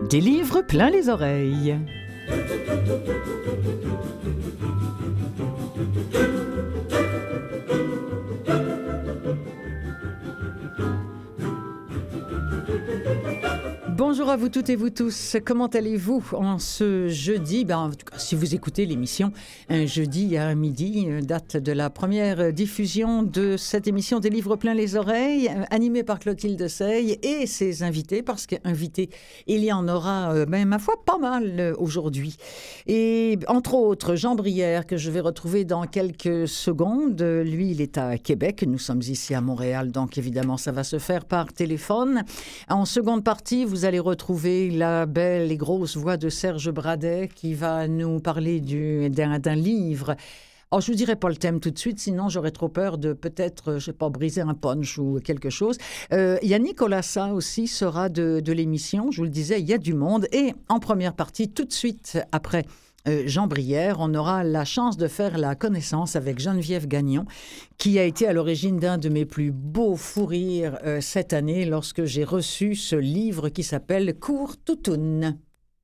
Des livres plein les oreilles. Bonjour à vous toutes et vous tous. Comment allez-vous en ce jeudi? En tout cas, si vous écoutez l'émission, un jeudi à midi, date de la première diffusion de cette émission des livres plein les oreilles, animée par Clotilde Sey et ses invités, parce qu'invités, il y en aura, ma foi, pas mal aujourd'hui. Et entre autres, Jean Brière, que je vais retrouver dans quelques secondes. Lui, il est à Québec. Nous sommes ici à Montréal, donc évidemment, ça va se faire par téléphone. En seconde partie, vous allez retrouver la belle et grosse voix de Serge Bradet qui va nous parler d'un livre. Alors, je ne vous dirai pas le thème tout de suite, sinon j'aurais trop peur de peut-être, je ne sais pas, briser un punch ou quelque chose. Yannick Olassa aussi sera de l'émission. Je vous le disais, il y a du monde. Et en première partie, tout de suite après Jean Brière, on aura la chance de faire la connaissance avec Geneviève Gagnon, qui a été à l'origine d'un de mes plus beaux fous rires cette année lorsque j'ai reçu ce livre qui s'appelle Cours Toutoune.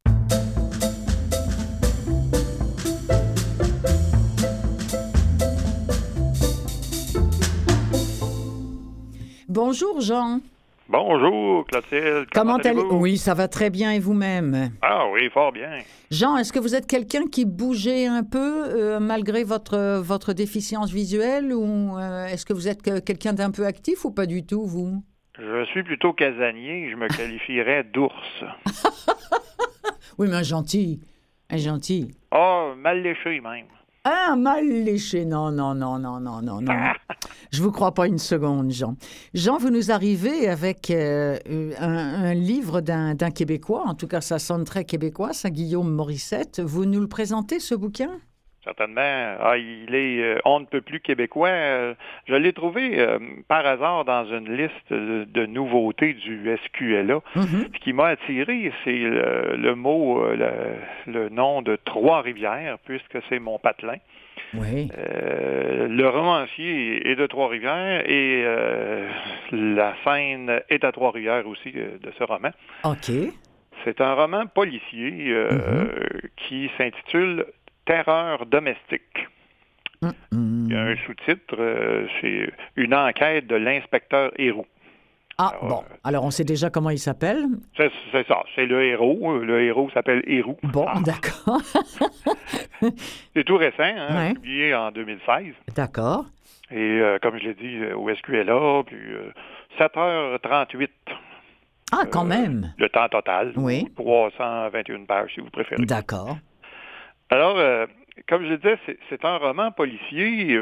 Bonjour Jean. Bonjour Clotilde, comment allez-vous? Oui, ça va très bien et vous-même? Ah oui, fort bien. Jean, est-ce que vous êtes quelqu'un qui bougeait un peu malgré votre déficience visuelle ou est-ce que vous êtes quelqu'un d'un peu actif ou pas du tout, vous? Je suis plutôt casanier, je me qualifierais d'ours. Oui, mais un gentil. Ah, mal léché même. Ah, mal léché. Non. Je vous crois pas une seconde, Jean. Jean, vous nous arrivez avec un livre d'un Québécois. En tout cas, ça sonne très québécois, ça, Guillaume Morissette. Vous nous le présentez, ce bouquin? Certainement. Ah, il est on ne peut plus québécois. Je l'ai trouvé par hasard dans une liste de nouveautés du SQLA. Mm-hmm. Ce qui m'a attiré, c'est le mot, le nom de Trois-Rivières, puisque c'est mon patelin. Oui. Le romancier est de Trois-Rivières et la scène est à Trois-Rivières aussi de ce roman. OK. C'est un roman policier qui s'intitule Terreur domestique. Il y a un sous-titre, c'est une enquête de l'inspecteur Héroux. Ah, alors on sait déjà comment il s'appelle? C'est ça, c'est le héros. Le héros s'appelle Héroux. Bon, d'accord. C'est tout récent, publié en 2016. D'accord. Et comme je l'ai dit, au SQLA, puis 7h38. Ah, quand même. Le temps total. Oui. 321 pages, si vous préférez. D'accord. Alors, comme je le disais, c'est un roman policier,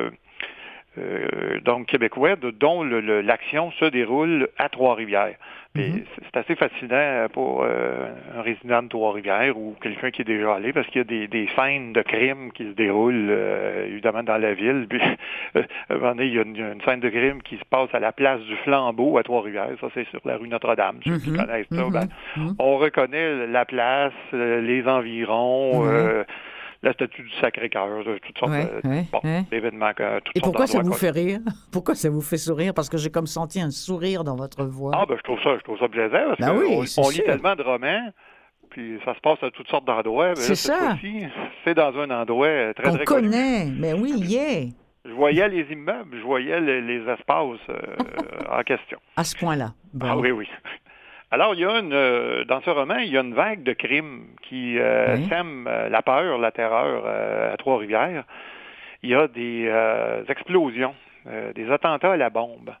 donc québécois, dont l'action se déroule à Trois-Rivières. Et c'est assez fascinant pour un résident de Trois-Rivières ou quelqu'un qui est déjà allé, parce qu'il y a des scènes de crime qui se déroulent, évidemment, dans la ville. Puis, à un moment donné, il y a une scène de crime qui se passe à la place du Flambeau à Trois-Rivières. Ça, c'est sur la rue Notre-Dame. Ceux qui connaissent ça, on reconnaît la place, les environs, la statue du Sacré-Cœur, toutes sortes d'événements. Et pourquoi ça vous fait rire? Pourquoi ça vous fait sourire? Parce que j'ai comme senti un sourire dans votre voix. Ah, je trouve ça plaisant, parce qu'on lit tellement de romans, puis ça se passe à toutes sortes d'endroits. C'est ça. C'est dans un endroit très, très connu. On connaît, mais oui, Je voyais les immeubles, je voyais les espaces en question. À ce point-là. Bon. Ah oui. Alors, il y a dans ce roman, il y a une vague de crimes qui sème la peur, la terreur à Trois-Rivières. Il y a des explosions, des attentats à la bombe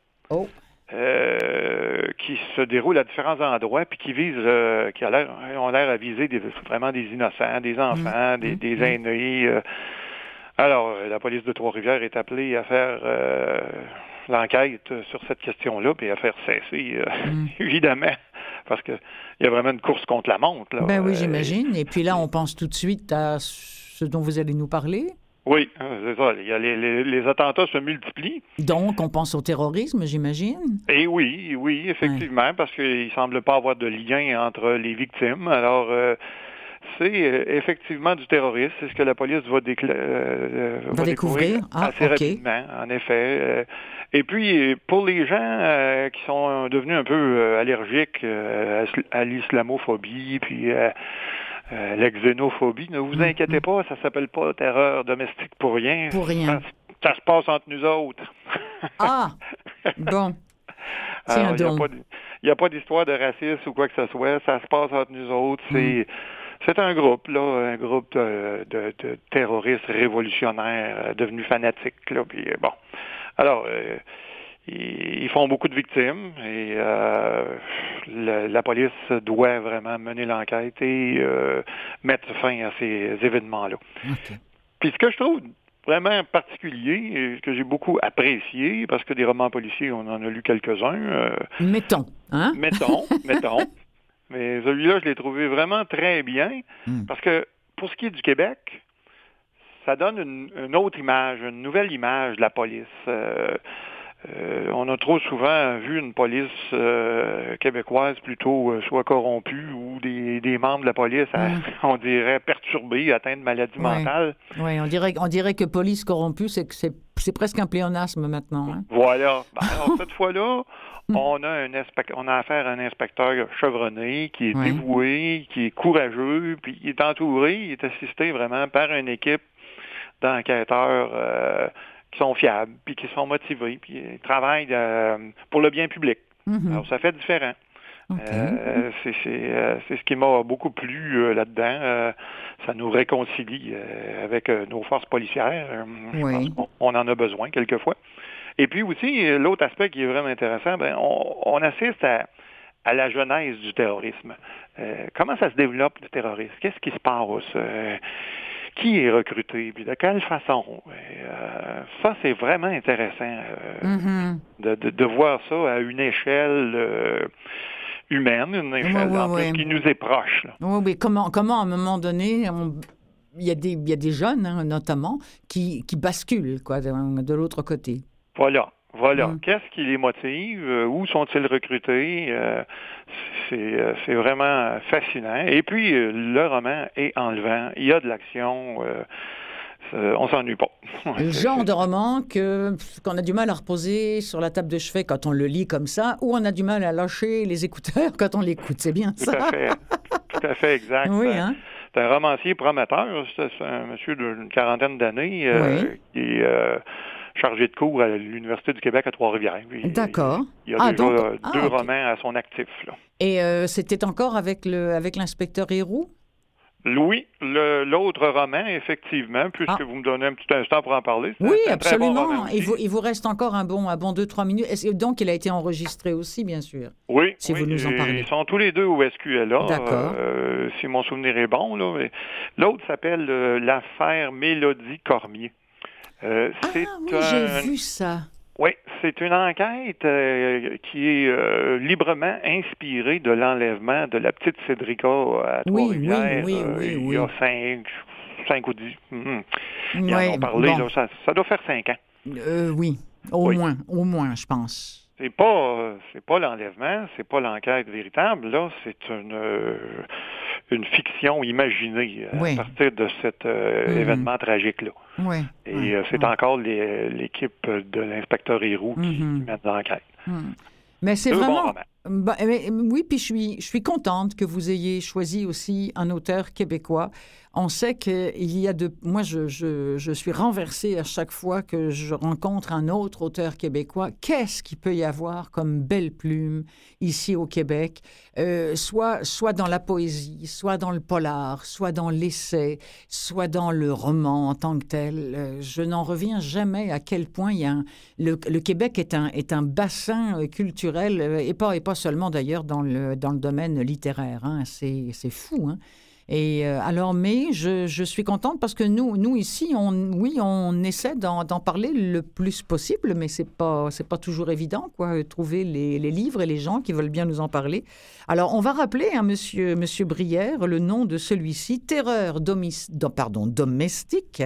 qui se déroulent à différents endroits puis qui visent, ont l'air à viser vraiment des innocents, des enfants, des aînés. Alors, la police de Trois-Rivières est appelée à faire l'enquête sur cette question-là, puis à faire cesser, évidemment, parce qu'il y a vraiment une course contre la montre. Là. Ben oui, j'imagine. Et puis là, on pense tout de suite à ce dont vous allez nous parler. Oui, c'est ça. Il y a les attentats se multiplient. Donc, on pense au terrorisme, j'imagine? Et oui, effectivement, parce qu'il ne semble pas avoir de lien entre les victimes. Alors, c'est effectivement du terrorisme. C'est ce que la police va découvrir assez rapidement, en effet. Et puis, pour les gens qui sont devenus un peu allergiques à l'islamophobie, puis la xénophobie, ne vous inquiétez pas, ça s'appelle pas terreur domestique pour rien. Pour rien. Ça se passe entre nous autres. Ah! Bon. Tiens donc. Il n'y a pas d'histoire de racisme ou quoi que ce soit. Ça se passe entre nous autres. C'est un groupe, là, un groupe de terroristes révolutionnaires devenus fanatiques. Là, puis, bon. Alors, ils font beaucoup de victimes et la police doit vraiment mener l'enquête et mettre fin à ces événements-là. Okay. Puis ce que je trouve vraiment particulier, et que j'ai beaucoup apprécié, parce que des romans policiers, on en a lu quelques-uns. Mettons, hein? Mettons. Mais celui-là, je l'ai trouvé vraiment très bien, parce que pour ce qui est du Québec, ça donne une autre image, une nouvelle image de la police. On a trop souvent vu une police québécoise plutôt soit corrompue ou des membres de la police, on dirait, perturbés, atteints de maladies mentales. Oui, on dirait que police corrompue, c'est presque un pléonasme maintenant. Hein? Voilà. Alors, cette fois-là, on a affaire à un inspecteur chevronné qui est dévoué, qui est courageux, puis il est entouré, il est assisté vraiment par une équipe d'enquêteurs qui sont fiables, puis qui sont motivés, puis ils travaillent pour le bien public. Alors, ça fait différent. Okay. C'est ce qui m'a beaucoup plu là-dedans. Ça nous réconcilie avec nos forces policières. Je pense qu'on en a besoin quelquefois. Et puis aussi, l'autre aspect qui est vraiment intéressant, on assiste à la genèse du terrorisme. Comment ça se développe, le terrorisme? Qu'est-ce qui se passe? Qui est recruté, puis de quelle façon. Ça, c'est vraiment intéressant de voir ça à une échelle humaine, une échelle qui nous est proche. Oui, comment à un moment donné, il y a des jeunes, hein, notamment, qui basculent quoi, de l'autre côté. Voilà. Qu'est-ce qui les motive? Où sont-ils recrutés? C'est vraiment fascinant. Et puis, le roman est enlevant. Il y a de l'action. On s'ennuie pas. Le genre de roman qu'on a du mal à reposer sur la table de chevet quand on le lit comme ça, ou on a du mal à lâcher les écouteurs quand on l'écoute. C'est bien ça? Tout à fait, exact. Oui, hein? C'est un romancier prometteur. C'est un monsieur d'une quarantaine d'années qui est chargé de cours à l'Université du Québec à Trois-Rivières. D'accord. Il y a déjà deux romans à son actif. Là. Et c'était encore avec l'inspecteur Héroux? Oui, l'autre roman, effectivement, puisque vous me donnez un petit instant pour en parler. Oui, absolument. Il vous reste encore un bon 2-3 minutes. Donc, il a été enregistré aussi, bien sûr. Oui, si vous nous en parlez. Ils sont tous les deux au SQLA. D'accord. Si mon souvenir est bon. Là. L'autre s'appelle l'affaire Mélodie Cormier. J'ai vu ça. Oui, c'est une enquête qui est librement inspirée de l'enlèvement de la petite Cédrica à Trois-Rivières. Oui. Il y a 5 ou 10. Ils en ont parlé. Bon. Là, ça doit faire 5 ans. Oui, au moins, je pense. C'est pas l'enlèvement, c'est pas l'enquête véritable. Là, c'est une fiction imaginée à partir de cet événement tragique-là. Oui. Et c'est encore l'équipe de l'inspecteur Héroux qui mène l'enquête. Mais c'est vraiment... oui, puis je suis contente que vous ayez choisi aussi un auteur québécois. On sait qu'il y a moi, je suis renversée à chaque fois que je rencontre un autre auteur québécois. Qu'est-ce qu'il peut y avoir comme belle plume ici au Québec, soit dans la poésie, soit dans le polar, soit dans l'essai, soit dans le roman en tant que tel. Je n'en reviens jamais à quel point le Québec est un bassin culturel, et pas seulement d'ailleurs dans le domaine littéraire. Hein. C'est fou, hein. Et alors, mais je suis contente parce que nous ici, on essaie d'en parler le plus possible, mais c'est pas toujours évident, quoi, trouver les livres et les gens qui veulent bien nous en parler. Alors, on va rappeler à Monsieur Brière le nom de celui-ci, Terreur domestique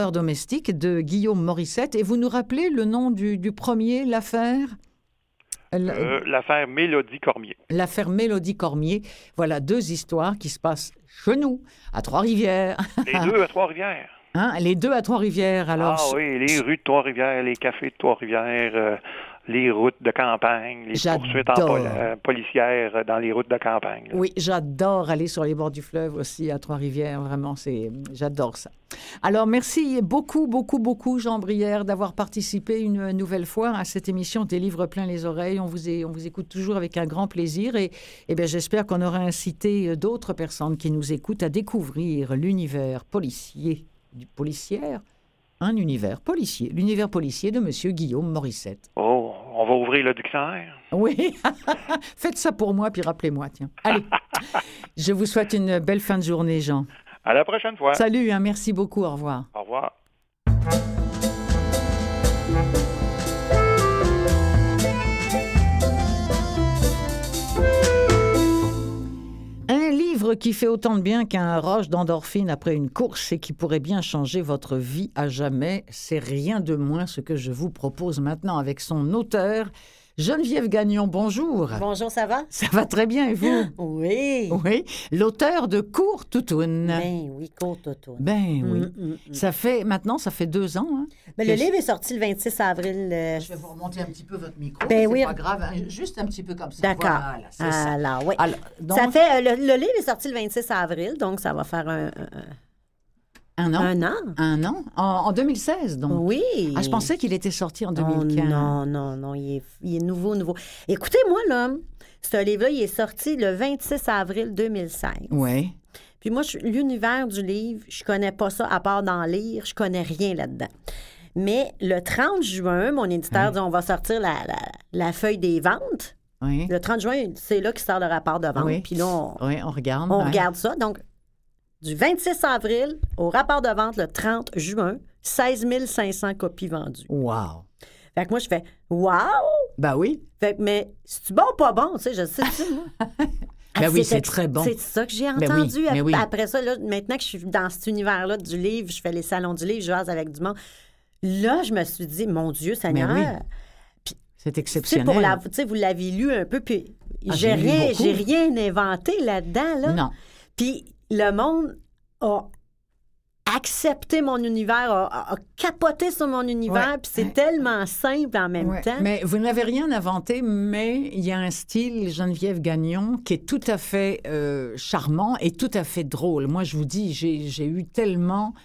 de Guillaume Morissette. Et vous nous rappelez le nom du premier, l'affaire L'affaire Mélodie Cormier. L'affaire Mélodie Cormier. Voilà 2 histoires qui se passent chez nous, à Trois-Rivières. Les 2 à Trois-Rivières. Hein, les 2 à Trois-Rivières. Alors, oui, les rues de Trois-Rivières, les cafés de Trois-Rivières, les routes de campagne, les poursuites policières dans les routes de campagne. Oui, j'adore aller sur les bords du fleuve aussi à Trois-Rivières. Vraiment, j'adore ça. Alors, merci beaucoup, beaucoup, beaucoup, Jean Brière, d'avoir participé une nouvelle fois à cette émission des livres plein les oreilles. On vous écoute toujours avec un grand plaisir et bien, j'espère qu'on aura incité d'autres personnes qui nous écoutent à découvrir l'univers policière. Un univers policier, l'univers policier de M. Guillaume Morissette. Oh, on va ouvrir le dictionnaire. Oui, faites ça pour moi, puis rappelez-moi, tiens. Allez, je vous souhaite une belle fin de journée, Jean. À la prochaine fois. Salut, merci beaucoup, au revoir. Au revoir. Un livre qui fait autant de bien qu'un rush d'endorphine après une course et qui pourrait bien changer votre vie à jamais, c'est rien de moins ce que je vous propose maintenant avec son auteur, Geneviève Gagnon. Bonjour. Bonjour, ça va? Ça va très bien, et vous? Oui. Oui, l'auteur de Court Toutoune. Ben oui, Court Toutoune. Ben oui. Ça fait 2 ans. Hein, ben, le livre est sorti le 26 avril. Je vais vous remonter un petit peu votre micro, ben c'est pas grave, hein, juste un petit peu comme ça. D'accord. Voilà, c'est ça. Alors, oui. Alors, donc, ça fait, le livre est sorti le 26 avril, donc ça va faire un an. Un an? En 2016, donc? Oui. Ah, je pensais qu'il était sorti en 2015. Non, il est nouveau. Écoutez-moi, là, ce livre-là, il est sorti le 26 avril 2016. Oui. Puis moi, l'univers du livre, je connais pas ça, à part d'en lire, je connais rien là-dedans. Mais le 30 juin, mon éditeur dit, on va sortir la feuille des ventes. Oui. Le 30 juin, c'est là qu'il sort le rapport de vente. Oui. Puis là, on regarde. On regarde ça. Donc, du 26 avril au rapport de vente le 30 juin, 16 500 copies vendues. Wow! Fait que moi, je fais « Wow! » Ben oui. Fait que, mais c'est-tu bon ou pas bon? Tu sais, je sais ça, moi. Ben oui, c'est très bon. C'est ça que j'ai entendu. Après ça, là, maintenant que je suis dans cet univers-là du livre, je fais les salons du livre, je jase avec du monde. Là, je me suis dit, mon Dieu, Seigneur. Oui. Puis, c'est exceptionnel. Vous l'avez lu un peu, puis j'ai lu rien inventé là-dedans. Là. Non. Puis le monde a accepté mon univers, a capoté sur mon univers, puis c'est tellement simple en même temps. Mais vous n'avez rien inventé, mais il y a un style, Geneviève Gagnon, qui est tout à fait charmant et tout à fait drôle. Moi, je vous dis, j'ai eu tellement...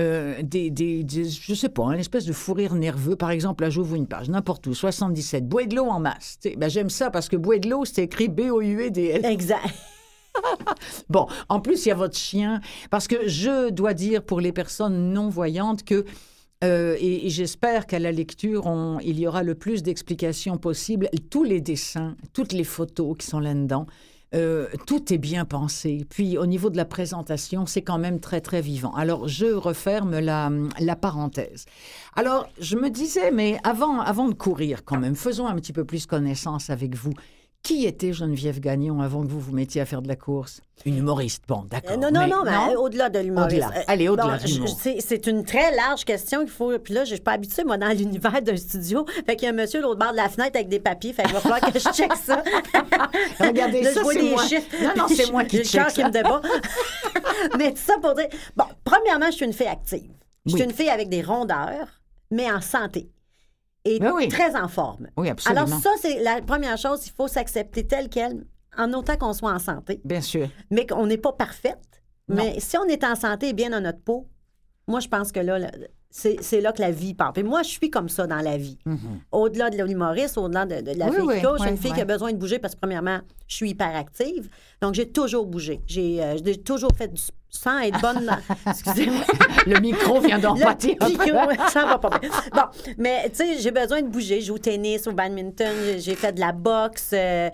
je sais pas, une espèce de fou rire nerveux. Par exemple, là, j'ouvre une page, n'importe où, 77, bouée de l'eau en masse. Ben, j'aime ça parce que bouée de l'eau, c'est écrit B-O-U-E-D-L. Exact. Bon, en plus, il y a votre chien. Parce que je dois dire pour les personnes non-voyantes que, et j'espère qu'à la lecture, il y aura le plus d'explications possibles. Tous les dessins, toutes les photos qui sont là-dedans, tout est bien pensé. Puis, au niveau de la présentation, c'est quand même très, très vivant. Alors, je referme la parenthèse. Alors, je me disais, mais avant de courir quand même, faisons un petit peu plus connaissance avec vous. Qui était Geneviève Gagnon avant que vous vous mettiez à faire de la course? Une humoriste, bon, d'accord. Non, mais au-delà de l'humoriste. Allez, au-delà de l'humour. C'est une très large question qu'il faut... Puis là, je ne suis pas habituée, moi, dans l'univers d'un studio. Fait qu'il y a un monsieur à l'autre bord de la fenêtre avec des papiers. Fait qu'il va falloir que je check ça. Regardez, là, ça, c'est moi. Chiffres. Non, c'est moi qui check ça. J'ai le cœur qui me débat. Mais tout ça pour dire... Bon, premièrement, je suis une fille active. Je suis une fille avec des rondeurs, mais en santé. Et très en forme. Oui, absolument. Alors ça, c'est la première chose, il faut s'accepter telle qu'elle, en autant qu'on soit en santé. Bien sûr. Mais qu'on n'est pas parfaite. Non. Mais si on est en santé et bien dans notre peau, moi, je pense que là, c'est là que la vie part. Et moi, je suis comme ça dans la vie. Mm-hmm. Au-delà de l'humoriste, au-delà de la fille qui coach, je suis une fille qui a besoin de bouger parce que, premièrement, je suis hyperactive. Donc, j'ai toujours bougé. J'ai toujours fait du sans être bonne. Excusez-moi. Le micro vient d'en pâtir. Ça va pas bien. Bon, mais tu sais, j'ai besoin de bouger. Je joue au tennis, au badminton, j'ai fait de la boxe.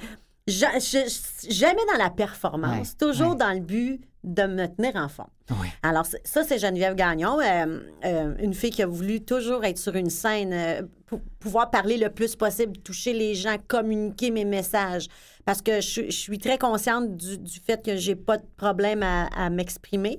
Jamais dans la performance, toujours dans le but de me tenir en forme. Oui. Alors, ça, c'est Geneviève Gagnon, une fille qui a voulu toujours être sur une scène, pouvoir parler le plus possible, toucher les gens, communiquer mes messages. Parce que je suis très consciente du fait que j'ai pas de problème à m'exprimer.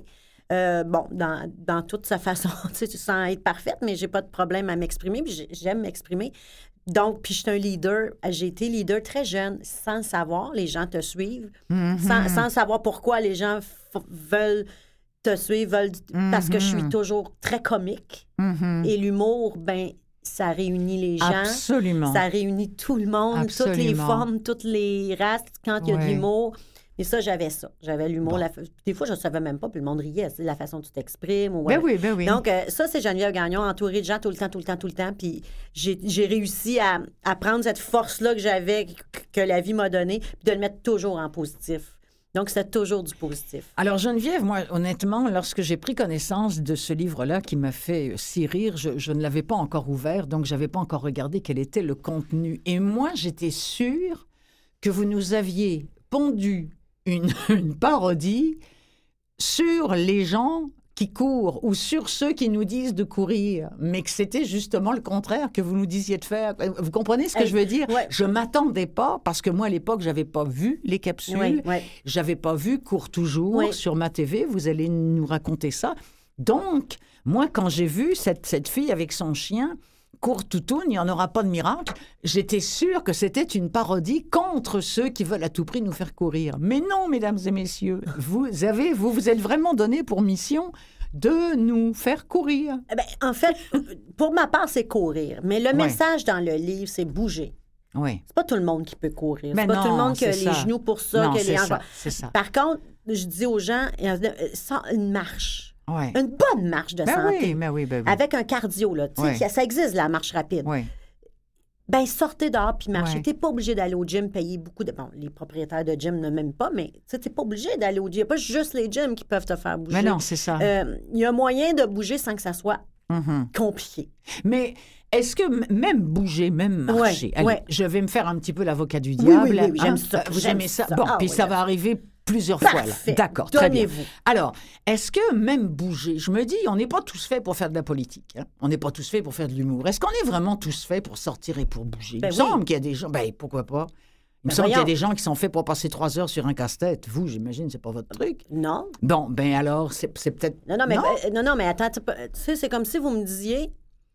Dans toute sa façon, tu sais, sans être parfaite, mais j'ai pas de problème à m'exprimer, puis j'aime m'exprimer. Donc, puis je suis un leader. J'ai été leader très jeune, sans le savoir. Les gens te suivent. Sans savoir pourquoi les gens veulent te suivre, parce que je suis toujours très comique. Et l'humour, ben ça réunit les gens. Absolument. Ça réunit tout le monde, Absolument. toutes les formes, toutes les races, quand il y a de l'humour. Et ça, j'avais ça. J'avais l'humour. Bon. Des fois, je ne savais même pas, puis le monde riait. C'est la façon dont tu t'exprimes. Ben oui. Donc, ça, c'est Geneviève Gagnon, entourée de gens tout le temps. Puis j'ai réussi à prendre cette force-là que j'avais, que la vie m'a donnée, puis de le mettre toujours en positif. Donc, c'est toujours du positif. Alors, Geneviève, moi, honnêtement, lorsque j'ai pris connaissance de ce livre-là qui m'a fait si rire, je ne l'avais pas encore ouvert, donc je n'avais pas encore regardé quel était le contenu. Et moi, j'étais sûre que vous nous aviez pondu une parodie sur les gens qui courent ou sur ceux qui nous disent de courir, mais que c'était justement le contraire que vous nous disiez de faire. Vous comprenez ce que je veux dire? Ouais. Je m'attendais pas, parce que moi, à l'époque, j'avais pas vu les capsules, j'avais pas vu Cours toujours sur ma TV. Vous allez nous raconter ça. Donc, moi, quand j'ai vu cette fille avec son chien, Cours toutoune, il n'y en aura pas de miracle, j'étais sûre que c'était une parodie contre ceux qui veulent à tout prix nous faire courir. Mais non, mesdames et messieurs, vous êtes vraiment donné pour mission de nous faire courir. Ben, en fait, pour ma part, c'est courir. Mais le message dans le livre, c'est bouger. Oui. C'est pas tout le monde qui peut courir. Mais c'est pas tout le monde qui a ça. les genoux pour ça. Non, que c'est les ça, c'est ça. Par contre, je dis aux gens, une marche. Ouais. Une bonne marche de santé. Oui. Avec un cardio, là. Ça existe, la marche rapide. Oui. Ben sortez dehors puis marchez. Ouais. T'es pas obligé d'aller au gym, payer beaucoup de... Bon, les propriétaires de gym ne m'aiment pas, mais t'es pas obligé d'aller au gym. Il n'y a pas juste les gyms qui peuvent te faire bouger. Mais non, c'est ça. Il y a moyen de bouger sans que ça soit compliqué. Mais est-ce que même bouger, même marcher... Allez, je vais me faire un petit peu l'avocat du diable. Oui, j'aime ça. Vous aimez ça? Bon, puis ça va arriver plusieurs Parfait. fois. Là. D'accord, très bien. Donnez-vous. Alors, est-ce que même bouger, je me dis, on n'est pas tous faits pour faire de la politique. Hein? On n'est pas tous faits pour faire de l'humour. Est-ce qu'on est vraiment tous faits pour sortir et pour bouger? Il me semble qu'il y a des gens... Ben, pourquoi pas? Il me semble qu'il y a des gens qui sont faits pour passer 3 heures sur un casse-tête. Vous, j'imagine, c'est pas votre truc. Non. Bon, ben alors, c'est peut-être... Non, mais attends, tu sais, c'est comme si vous me disiez,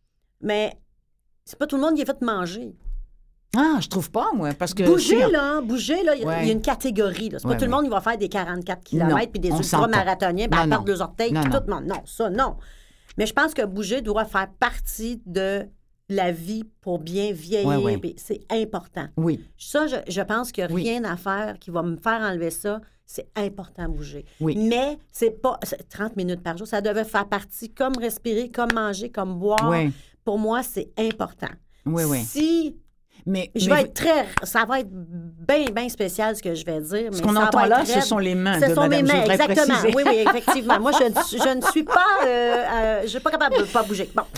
mais c'est pas tout le monde qui est fait manger. Ah, je trouve pas, moi, parce que... Bouger, il y a une catégorie. Là. C'est pas tout le monde qui va faire des 44 km puis des ultramarathoniens, à perdre 2 orteils, puis tout le monde. Non, ça, non. Mais je pense que bouger doit faire partie de la vie pour bien vieillir. Puis c'est important. Oui. Ça, je pense qu'il n'y a rien à faire qui va me faire enlever ça. C'est important de bouger. Oui. Mais c'est pas 30 minutes par jour. Ça devait faire partie comme respirer, comme manger, comme boire. Oui. Pour moi, c'est important. Oui. Si... Ça va être bien spécial ce que je vais dire. Ce qu'on entend là, ce sont les mains de madame, je voudrais exactement. préciser. Oui, effectivement. Moi, je ne suis pas... je suis pas capable de ne pas bouger. Bon.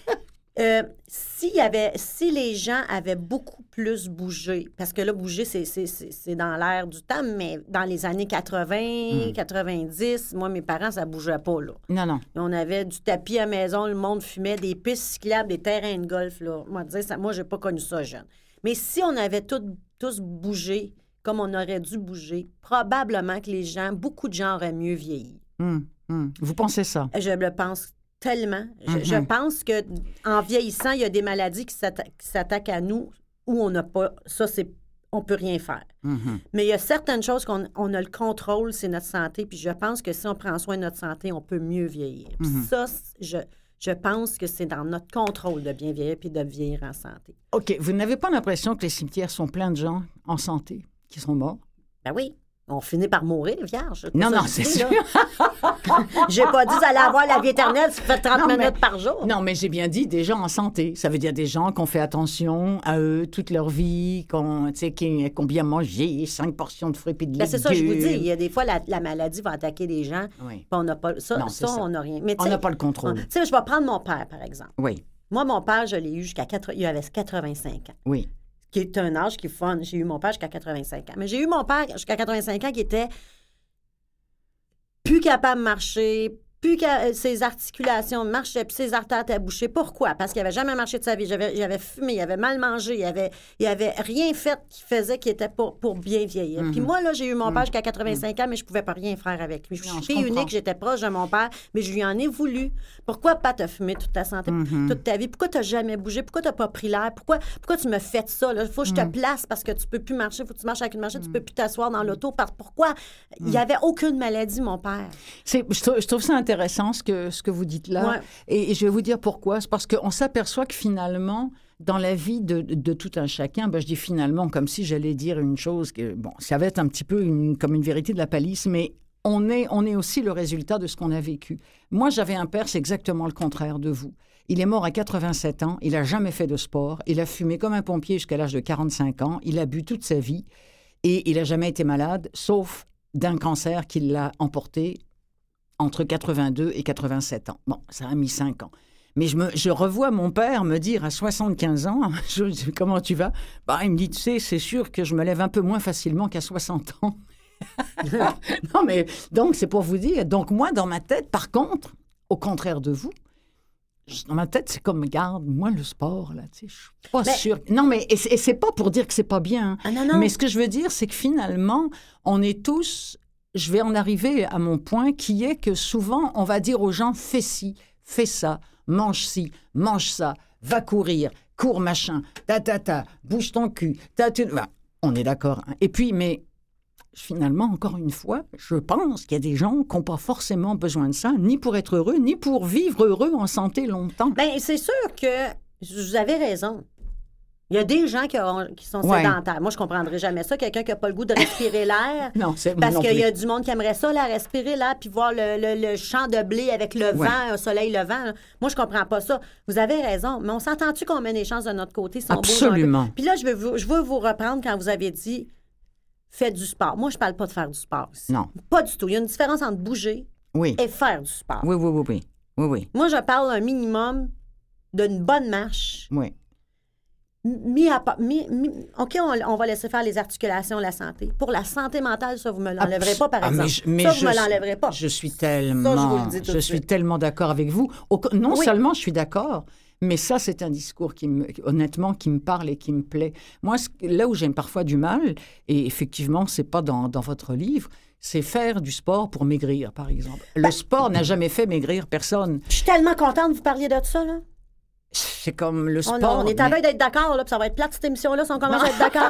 Si les gens avaient beaucoup plus bougé, parce que là, bouger, c'est dans l'air du temps, mais dans les années 80, 90, moi, mes parents, ça bougeait pas, là. Non. On avait du tapis à la maison, le monde fumait, des pistes cyclables, des terrains de golf, là. Moi, j'ai pas connu ça jeune. Mais si on avait tous bougé comme on aurait dû bouger, probablement que beaucoup de gens auraient mieux vieilli. Vous pensez ça? Je le pense tellement. Je pense qu'en vieillissant, il y a des maladies qui s'attaquent à nous où on n'a pas... Ça, on peut rien faire. Mais il y a certaines choses qu'on a le contrôle, c'est notre santé. Puis je pense que si on prend soin de notre santé, on peut mieux vieillir. Puis ça, je pense que c'est dans notre contrôle de bien vieillir puis de vieillir en santé. OK. Vous n'avez pas l'impression que les cimetières sont pleins de gens en santé qui sont morts? Ben oui. On finit par mourir, vierge. Non, c'est sûr. J'ai pas dit d'aller avoir la vie éternelle si vous faites 30 minutes par jour. Non, mais j'ai bien dit des gens en santé. Ça veut dire des gens qui ont fait attention à eux toute leur vie, qui ont bien mangé 5 portions de fruits et de légumes. C'est ça, je vous dis. Il y a des fois, la maladie va attaquer des gens. Oui. On n'a pas... Ça, on n'a rien. Mais, on n'a pas le contrôle. Tu sais, je vais prendre mon père, par exemple. Oui. Moi, mon père, je l'ai eu il avait 85 ans. Oui. Qui est un âge qui est fun. J'ai eu mon père jusqu'à 85 ans. Mais j'ai eu mon père jusqu'à 85 ans qui était plus capable de marcher, plus que ses articulations marchaient, puis ses artères étaient bouchées. Pourquoi? Parce qu'il n'avait jamais marché de sa vie. Il avait fumé, il avait mal mangé, il avait rien fait qui faisait qu'il était pour bien vieillir. Puis moi, là, j'ai eu mon père jusqu'à 85 ans, mais je ne pouvais pas rien faire avec lui. Je suis fille unique, j'étais proche de mon père, mais je lui en ai voulu. Pourquoi pas t'as fumé toute ta santé, toute ta vie? Pourquoi tu n'as jamais bougé? Pourquoi tu n'as pas pris l'air? Pourquoi tu me fais ça? Il faut que je te place parce que tu ne peux plus marcher. Il faut que tu marches avec une machine. Tu ne peux plus t'asseoir dans l'auto. Pourquoi? Il n'y avait aucune maladie, mon père. Je trouve ça intéressant ce que vous dites là. Ouais. Et je vais vous dire pourquoi. C'est parce qu'on s'aperçoit que finalement, dans la vie de tout un chacun, je dis finalement comme si j'allais dire une chose que, ça va être un petit peu comme une vérité de la palisse, mais on est aussi le résultat de ce qu'on a vécu. Moi, j'avais un père, c'est exactement le contraire de vous. Il est mort à 87 ans, il n'a jamais fait de sport, il a fumé comme un pompier jusqu'à l'âge de 45 ans, il a bu toute sa vie et il n'a jamais été malade, sauf d'un cancer qui l'a emporté entre 82 et 87 ans. Bon, ça a mis 5 ans. Mais je revois mon père me dire à 75 ans, je dis, comment tu vas? Il me dit, tu sais, c'est sûr que je me lève un peu moins facilement qu'à 60 ans. Non, mais donc, c'est pour vous dire. Donc, moi, dans ma tête, par contre, au contraire de vous, dans ma tête, c'est comme, regarde, moi, le sport, là, tu sais, je suis pas sûre. Non, mais, et c'est pas pour dire que c'est pas bien. Ah, non. Mais ce que je veux dire, c'est que finalement, on est tous... Je vais en arriver à mon point qui est que souvent, on va dire aux gens, fais ci, fais ça, mange ci, mange ça, va courir, cours machin, bouge ton cul, on est d'accord. Hein. Et puis, mais finalement, encore une fois, je pense qu'il y a des gens qui n'ont pas forcément besoin de ça, ni pour être heureux, ni pour vivre heureux en santé longtemps. Bien, c'est sûr que vous avez raison. Il y a des gens qui sont sédentaires. Moi, je ne comprendrais jamais ça. Quelqu'un qui n'a pas le goût de respirer l'air. Non, c'est parce qu'il y a du monde qui aimerait ça, là, respirer l'air, puis voir le champ de blé avec le vent, un soleil levant. Là. Moi, je ne comprends pas ça. Vous avez raison. Mais on s'entend-tu qu'on met les chances de notre côté? Absolument. Puis là, je veux vous reprendre quand vous avez dit faites du sport. Moi, je ne parle pas de faire du sport aussi. Non. Pas du tout. Il y a une différence entre bouger et faire du sport. Oui. Moi, je parle un minimum d'une bonne marche. Oui. OK, on va laisser faire les articulations, la santé. Pour la santé mentale, ça, vous ne me l'enlèverez pas, par exemple. Mais ça, vous ne me l'enlèverez pas. Je suis tellement d'accord avec vous. Non seulement je suis d'accord, mais ça, c'est un discours honnêtement, qui me parle et qui me plaît. Moi, là où j'ai parfois du mal, et effectivement, c'est pas dans votre livre, c'est faire du sport pour maigrir, par exemple. Le sport n'a jamais fait maigrir personne. Je suis tellement contente de vous parler de ça, là. C'est comme le sport. On est à veille d'être d'accord, là, puis ça va être plate, cette émission-là, si on commence à être d'accord.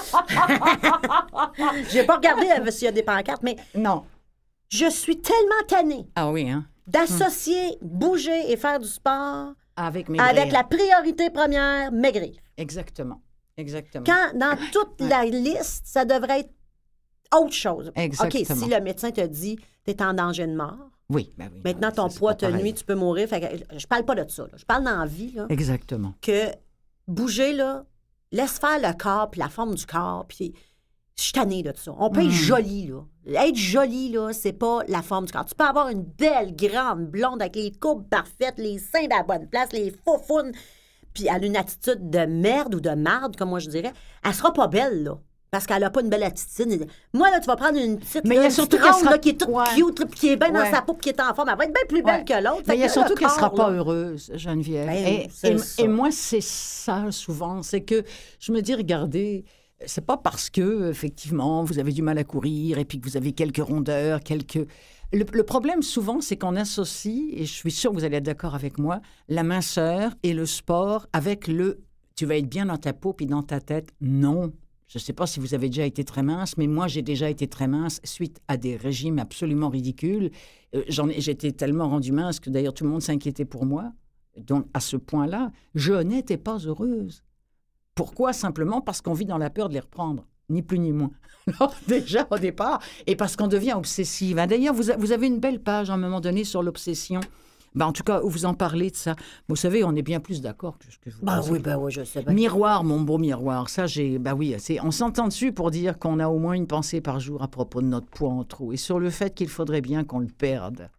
Je n'ai pas regardé s'il y a des pancartes, mais... Non. Je suis tellement tannée. Ah oui, hein? D'associer bouger et faire du sport avec la priorité première, maigrir. Exactement. Quand, dans toute la liste, ça devrait être autre chose. Exactement. OK, si le médecin te dit tu es en danger de mort, oui. Maintenant, ton poids te nuit, tu peux mourir. Fait que, je parle pas de ça. Là. Je parle dans la vie. Là, exactement. Que bouger, là, laisse faire le corps puis la forme du corps. Puis je suis tannée de ça. On peut être jolie, là. Être jolie, là, c'est pas la forme du corps. Tu peux avoir une belle, grande blonde avec les courbes parfaites, les seins à la bonne place, les faufounes, puis elle a une attitude de merde ou de marde, comme moi je dirais. Elle sera pas belle, là. Parce qu'elle n'a pas une belle attitude. Moi, là, tu vas prendre une petite mais il y a surtout qui est toute cute, puis qui est bien dans sa peau, puis qui est en forme. Elle va être bien plus belle que l'autre. Mais il y a surtout qu'elle ne sera pas heureuse, Geneviève. Et moi, c'est ça, souvent. C'est que je me dis, regardez, c'est pas parce que, effectivement, vous avez du mal à courir et puis que vous avez quelques rondeurs, Le problème, souvent, c'est qu'on associe, et je suis sûre que vous allez être d'accord avec moi, la minceur et le sport avec tu vas être bien dans ta peau puis dans ta tête. Non. Je ne sais pas si vous avez déjà été très mince, mais moi, j'ai déjà été très mince suite à des régimes absolument ridicules. J'étais tellement rendue mince que d'ailleurs tout le monde s'inquiétait pour moi. Donc, à ce point-là, je n'étais pas heureuse. Pourquoi? Simplement parce qu'on vit dans la peur de les reprendre, ni plus ni moins. Alors, déjà, au départ, et parce qu'on devient obsessive. D'ailleurs, vous avez une belle page à un moment donné sur l'obsession. En tout cas, où vous en parlez de ça. Vous savez, on est bien plus d'accord que ce que vous pensez. Oui, je sais bien. Miroir, mon beau miroir. Ça, on s'entend dessus pour dire qu'on a au moins une pensée par jour à propos de notre poids en trop et sur le fait qu'il faudrait bien qu'on le perde.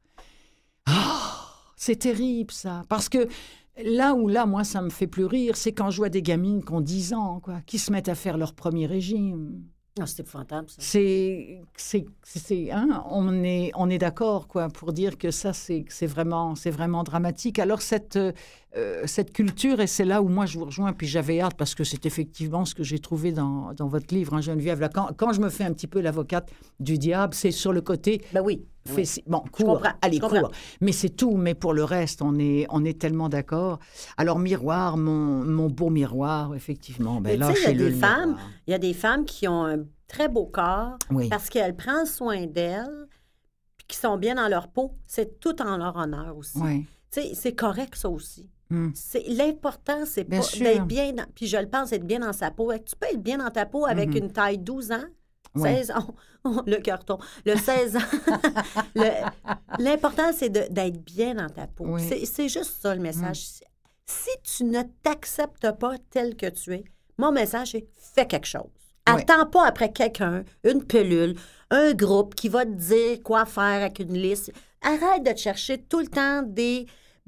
C'est terrible, ça. Parce que là, moi, ça me fait plus rire, c'est quand je vois des gamines qui ont 10 ans, qui se mettent à faire leur premier régime. Ah, c'est épouvantable, ça. On est d'accord, quoi, pour dire que ça, c'est vraiment dramatique. Alors, cette culture, et c'est là où moi, je vous rejoins, puis j'avais hâte, parce que c'est effectivement ce que j'ai trouvé dans votre livre, hein, Geneviève. Là, quand je me fais un petit peu l'avocate du diable, c'est sur le côté... Ben oui. Bon, cours, allez, cours. Mais c'est tout, mais pour le reste, on est tellement d'accord. Alors, miroir, mon beau miroir, effectivement, ben là, il y a des femmes qui ont un très beau corps parce qu'elles prennent soin d'elles puis qui sont bien dans leur peau. C'est tout en leur honneur aussi. Oui. C'est correct, ça aussi. L'important, c'est pas d'être bien dans... Puis je le pense, être bien dans sa peau. Tu peux être bien dans ta peau avec une taille 12 ans, 16 ans. Le cœur tombe. Le 16 ans. L'important, c'est d'être bien dans ta peau. Oui. C'est juste ça, le message. Si tu ne t'acceptes pas tel que tu es, mon message est fais quelque chose. Attends pas après quelqu'un, une pilule, un groupe qui va te dire quoi faire avec une liste. Arrête de te chercher tout le temps des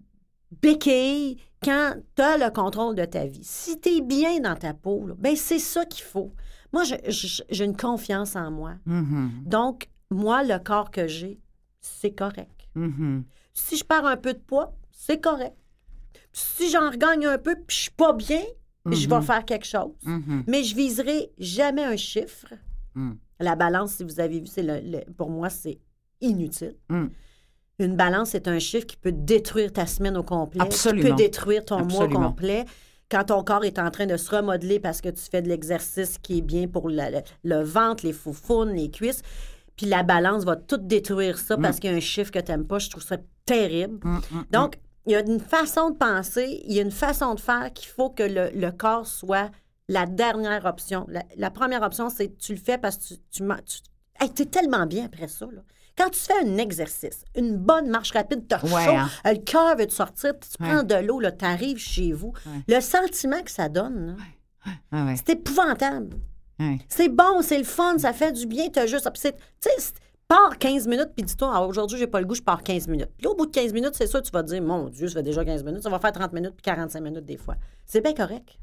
béquilles quand tu as le contrôle de ta vie. Si tu es bien dans ta peau, là, ben c'est ça qu'il faut. Moi, j'ai une confiance en moi. Donc, moi, le corps que j'ai, c'est correct. Si je perds un peu de poids, c'est correct. Si j'en regagne un peu puis je suis pas bien, je vais faire quelque chose. Mais je viserai jamais un chiffre. La balance, si vous avez vu, pour moi, c'est inutile. Une balance, c'est un chiffre qui peut détruire ta semaine au complet. Absolument. Qui peut détruire ton mois complet. Quand ton corps est en train de se remodeler parce que tu fais de l'exercice qui est bien pour le ventre, les foufounes, les cuisses, puis la balance va tout détruire ça parce qu'il y a un chiffre que tu n'aimes pas. Je trouve ça terrible. Donc, il y a une façon de penser, il y a une façon de faire qu'il faut que le corps soit la dernière option. La première option, c'est que tu le fais parce que tu es tellement bien après ça, là. Quand tu fais un exercice, une bonne marche rapide, tu as chaud, le cœur veut te sortir, tu prends de l'eau, tu arrives chez vous. Le sentiment que ça donne, là, c'est épouvantable. C'est bon, c'est le fun, ça fait du bien, tu as juste... Tu sais, pars 15 minutes, puis dis-toi, aujourd'hui, j'ai pas le goût, je pars 15 minutes. Puis là, au bout de 15 minutes, c'est ça, tu vas te dire, mon Dieu, ça fait déjà 15 minutes, ça va faire 30 minutes, puis 45 minutes des fois. C'est bien correct.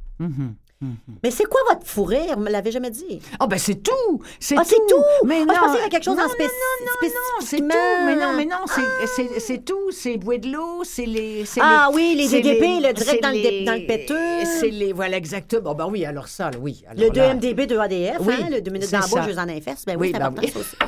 Mais c'est quoi votre fou rire? Vous me l'avez jamais dit. Ah, ben c'est tout! C'est tout! Mais non! Je pensais qu'il y avait quelque chose en spécifique. Non, c'est tout! Mais non, c'est tout. C'est boire de l'eau, c'est les... oui, les EDP, le direct dans le péteux. C'est les... Voilà, exactement. Ben oui, alors ça, oui. Alors, le 2 MDB, 2 ADF, le 2 minutes d'embauche, 2 en infest. Ben oui, c'est important, ça aussi.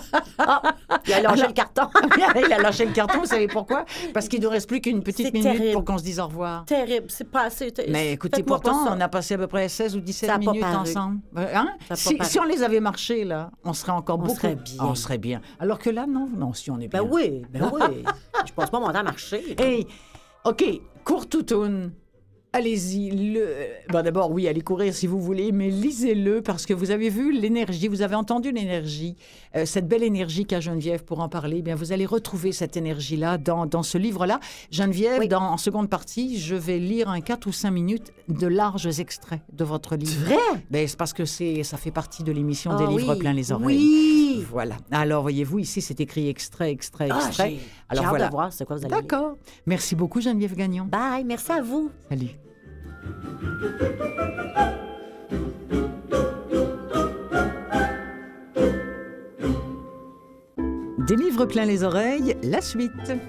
Il a lâché le carton. Il a lâché le carton, vous savez pourquoi? Parce qu'il ne nous reste plus qu'une petite minute pour qu'on se dise au revoir. Terrible, c'est pas assez... Mais écoutez, pourtant, on a passé à peu près 16 ou 17 minutes ensemble. Si on les avait marchés, là, on serait encore beaucoup... On serait bien. Alors que là, non, si on est bien. Ben oui. Je passe pas mon temps à marcher. Hey, OK, court toutoune. Allez-y. D'abord, oui, allez courir si vous voulez, mais lisez-le parce que vous avez vu l'énergie, vous avez entendu l'énergie, cette belle énergie qu'a Geneviève pour en parler. Bien, vous allez retrouver cette énergie-là dans ce livre-là. Geneviève, en seconde partie, je vais lire 4 ou 5 minutes de larges extraits de votre livre. C'est vrai? Ben, c'est parce que ça fait partie de l'émission des livres plein les oreilles. Oui! Voilà. Alors, voyez-vous, ici, c'est écrit extrait. Alors, hâte de voir c'est quoi vous allez lire. D'accord. Merci beaucoup, Geneviève Gagnon. Bye, merci à vous. Salut. Des livres plein les oreilles, la suite.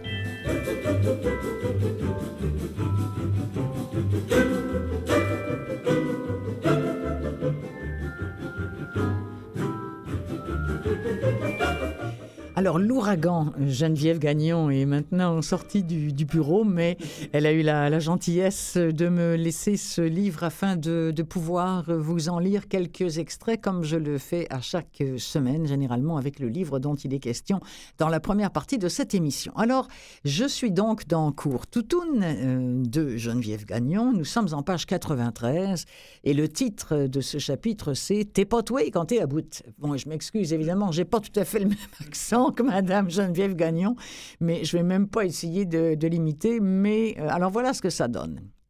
Alors, l'ouragan, Geneviève Gagnon est maintenant sortie du bureau, mais elle a eu la gentillesse de me laisser ce livre afin de pouvoir vous en lire quelques extraits, comme je le fais à chaque semaine, généralement avec le livre dont il est question dans la première partie de cette émission. Alors, je suis donc dans Cours Toutoune de Geneviève Gagnon. Nous sommes en page 93 et le titre de ce chapitre, c'est « T'es pas toué quand t'es à bout ». Bon, je m'excuse, évidemment, j'ai pas tout à fait le même accent que Madame Geneviève Gagnon, mais je vais même pas essayer de l'imiter, mais alors voilà ce que ça donne.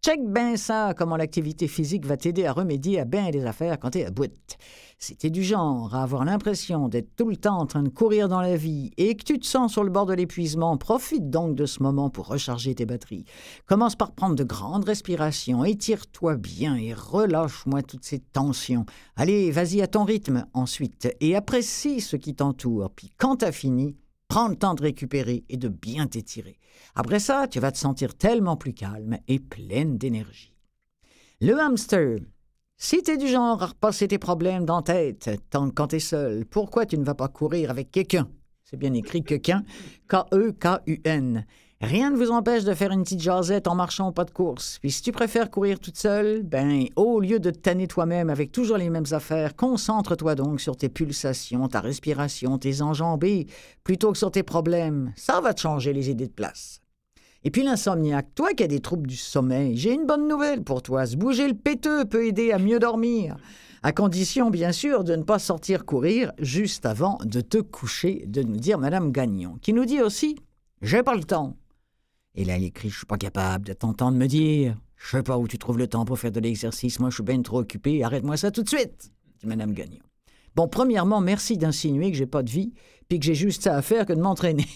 Check ben ça, comment l'activité physique va t'aider à remédier à bien des affaires quand t'es à bout. Si t'es du genre à avoir l'impression d'être tout le temps en train de courir dans la vie et que tu te sens sur le bord de l'épuisement, profite donc de ce moment pour recharger tes batteries. Commence par prendre de grandes respirations, étire-toi bien et relâche-moi toutes ces tensions. Allez, vas-y à ton rythme ensuite et apprécie ce qui t'entoure. Puis quand t'as fini, prends le temps de récupérer et de bien t'étirer. Après ça, tu vas te sentir tellement plus calme et pleine d'énergie. Le hamster. Si t'es du genre à repasser tes problèmes dans la tête quand t'es seul, pourquoi tu ne vas pas courir avec quelqu'un? C'est bien écrit quelqu'un, K-E-K-U-N. Rien ne vous empêche de faire une petite jasette en marchant au pas de course. Puis si tu préfères courir toute seule, ben, au lieu de te tanner toi-même avec toujours les mêmes affaires, concentre-toi donc sur tes pulsations, ta respiration, tes enjambées, plutôt que sur tes problèmes. Ça va te changer les idées de place. Et puis l'insomniaque, toi qui as des troubles du sommeil, j'ai une bonne nouvelle pour toi. Se bouger le péteux peut aider à mieux dormir. À condition, bien sûr, de ne pas sortir courir juste avant de te coucher, de nous dire Madame Gagnon, qui nous dit aussi « J'ai pas le temps ». Et là, elle écrit « Je suis pas capable de t'entendre me dire « Je sais pas où tu trouves le temps pour faire de l'exercice, moi je suis bien trop occupé, arrête-moi ça tout de suite », dit Madame Gagnon. Bon, premièrement, merci d'insinuer que j'ai pas de vie, puis que j'ai juste ça à faire que de m'entraîner.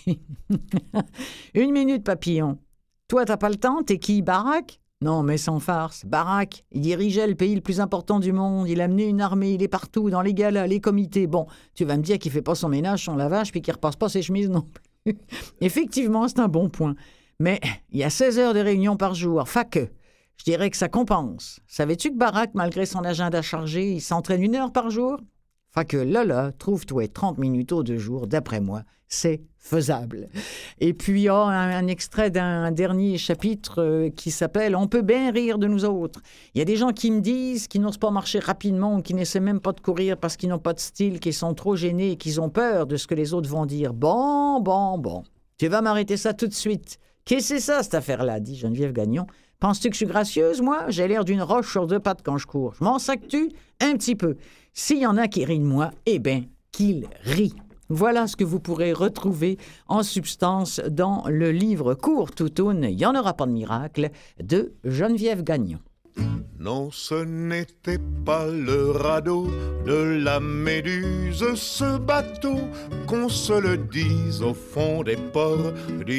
1 minute, papillon. Toi, t'as pas le temps? T'es qui, Barack? Non, mais sans farce. Barack, il dirigeait le pays le plus important du monde. Il a mené une armée, il est partout, dans les galas, les comités. Bon, tu vas me dire qu'il fait pas son ménage, son lavage, puis qu'il repasse pas ses chemises non plus. Effectivement, c'est un bon point. Mais il y a 16 heures de réunion par jour. Je dirais que ça compense. Savais-tu que Barack, malgré son agenda chargé, il s'entraîne 1 heure par jour? Là, trouve-toi 30 minutes aux 2 jours, d'après moi, c'est faisable. Et puis, un extrait d'un dernier chapitre qui s'appelle « On peut bien rire de nous autres ». Il y a des gens qui me disent qu'ils n'osent pas marcher rapidement ou qui n'essaient même pas de courir parce qu'ils n'ont pas de style, qu'ils sont trop gênés et qu'ils ont peur de ce que les autres vont dire. Bon. Tu vas m'arrêter ça tout de suite. Qu'est-ce que c'est ça, cette affaire-là, dit Geneviève Gagnon. Penses-tu que je suis gracieuse, moi? J'ai l'air d'une roche sur 2 pattes quand je cours. Je m'en sac-tu? Un petit peu. S'il y en a qui rient de moi, eh bien, qu'ils rient. Voilà ce que vous pourrez retrouver en substance dans le livre Cours Toutoune, il n'y en aura pas de miracle, de Geneviève Gagnon. Non, ce n'était pas le radeau de la Méduse, ce bateau, qu'on se le dise au fond des ports,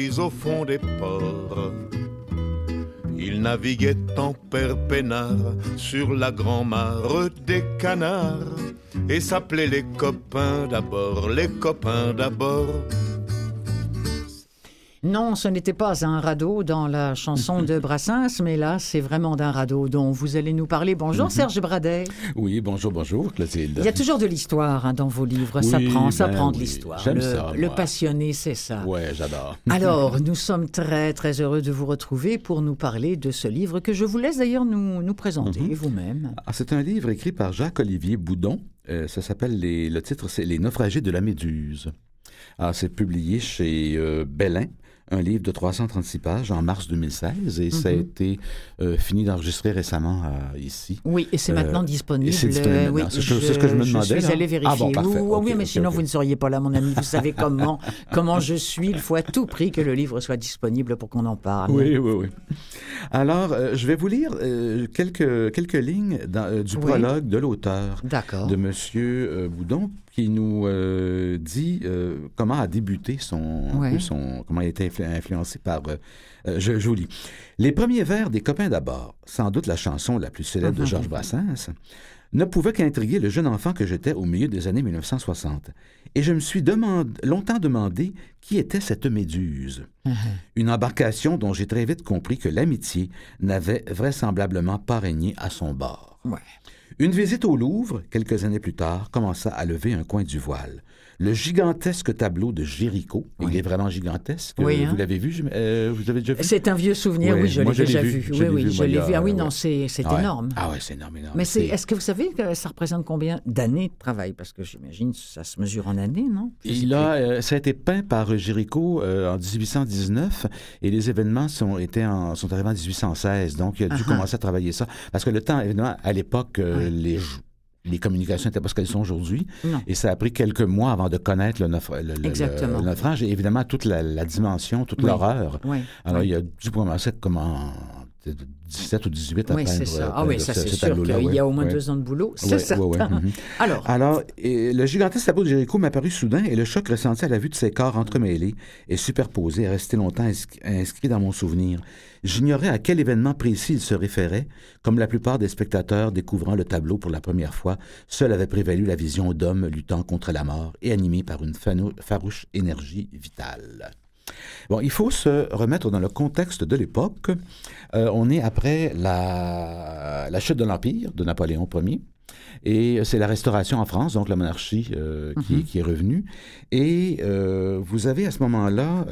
Il naviguait en père peinard sur la grand-mare des canards et s'appelait les copains d'abord. Non, ce n'était pas un radeau dans la chanson de Brassens, mais là, c'est vraiment d'un radeau dont vous allez nous parler. Bonjour, Serge Bradet. Oui, bonjour, Clotilde. Il y a toujours de l'histoire dans vos livres. Ça prend de l'histoire. J'aime ça, le passionné, c'est ça. Oui, j'adore. Alors, nous sommes très, très heureux de vous retrouver pour nous parler de ce livre que je vous laisse d'ailleurs nous présenter vous-même. C'est un livre écrit par Jacques-Olivier Boudon. Ça s'appelle, le titre, c'est « Les naufragés de la Méduse ». Alors, c'est publié chez Belin. Un livre de 336 pages en mars 2016 et ça a été fini d'enregistrer récemment ici. Oui, et c'est maintenant disponible. Et c'est disponible maintenant. C'est ce que je me demandais. Je suis allé vérifier. Ah bon, parfait. Oui, mais sinon vous ne seriez pas là, mon ami. Vous savez comment je suis. Il faut à tout prix que le livre soit disponible pour qu'on en parle. Oui. Alors, je vais vous lire quelques lignes du prologue de l'auteur, de M. Boudon, qui nous dit comment a débuté comment il a été influencé par... je vous lis. Les premiers vers des Copains d'abord, sans doute la chanson la plus célèbre de Georges Brassens, ne pouvaient qu'intriguer le jeune enfant que j'étais au milieu des années 1960. Et je me suis longtemps demandé qui était cette Méduse. Une embarcation dont j'ai très vite compris que l'amitié n'avait vraisemblablement pas régné à son bord. Une visite au Louvre, quelques années plus tard, commença à lever un coin du voile. Le gigantesque tableau de Géricault, il est vraiment gigantesque. Vous l'avez vu? Vous avez déjà vu? C'est un vieux souvenir, je l'ai déjà vu. Je l'ai vu. Ah oui, non, c'est énorme. Ah oui, c'est énorme. Mais est-ce que vous savez que ça représente combien d'années de travail? Parce que j'imagine que ça se mesure en années, non? Ça a été peint par Géricault en 1819 et les événements sont arrivés en 1816. Donc, il a dû commencer à travailler ça. Parce que le temps, évidemment, à l'époque, les communications n'étaient pas ce qu'elles sont aujourd'hui. Et ça a pris quelques mois avant de connaître le naufrage. Et évidemment, toute la dimension, toute l'horreur. Alors, il a dû commencer comme en 17 ou 18 à peindre. Oui, c'est ça. Ah oui, ça c'est sûr qu'il y a au moins 2 ans de boulot, c'est certain. Alors, le gigantesque tableau de Géricault m'apparut soudain et le choc ressenti à la vue de ces corps entremêlés et superposés est resté longtemps inscrit dans mon souvenir. J'ignorais à quel événement précis il se référait, comme la plupart des spectateurs découvrant le tableau pour la première fois, seule avait prévalu la vision d'hommes luttant contre la mort et animés par une farouche énergie vitale. Bon, il faut se remettre dans le contexte de l'époque. On est après la chute de l'Empire de Napoléon Ier. Et c'est la Restauration en France, donc la monarchie qui est revenue. Et vous avez à ce moment-là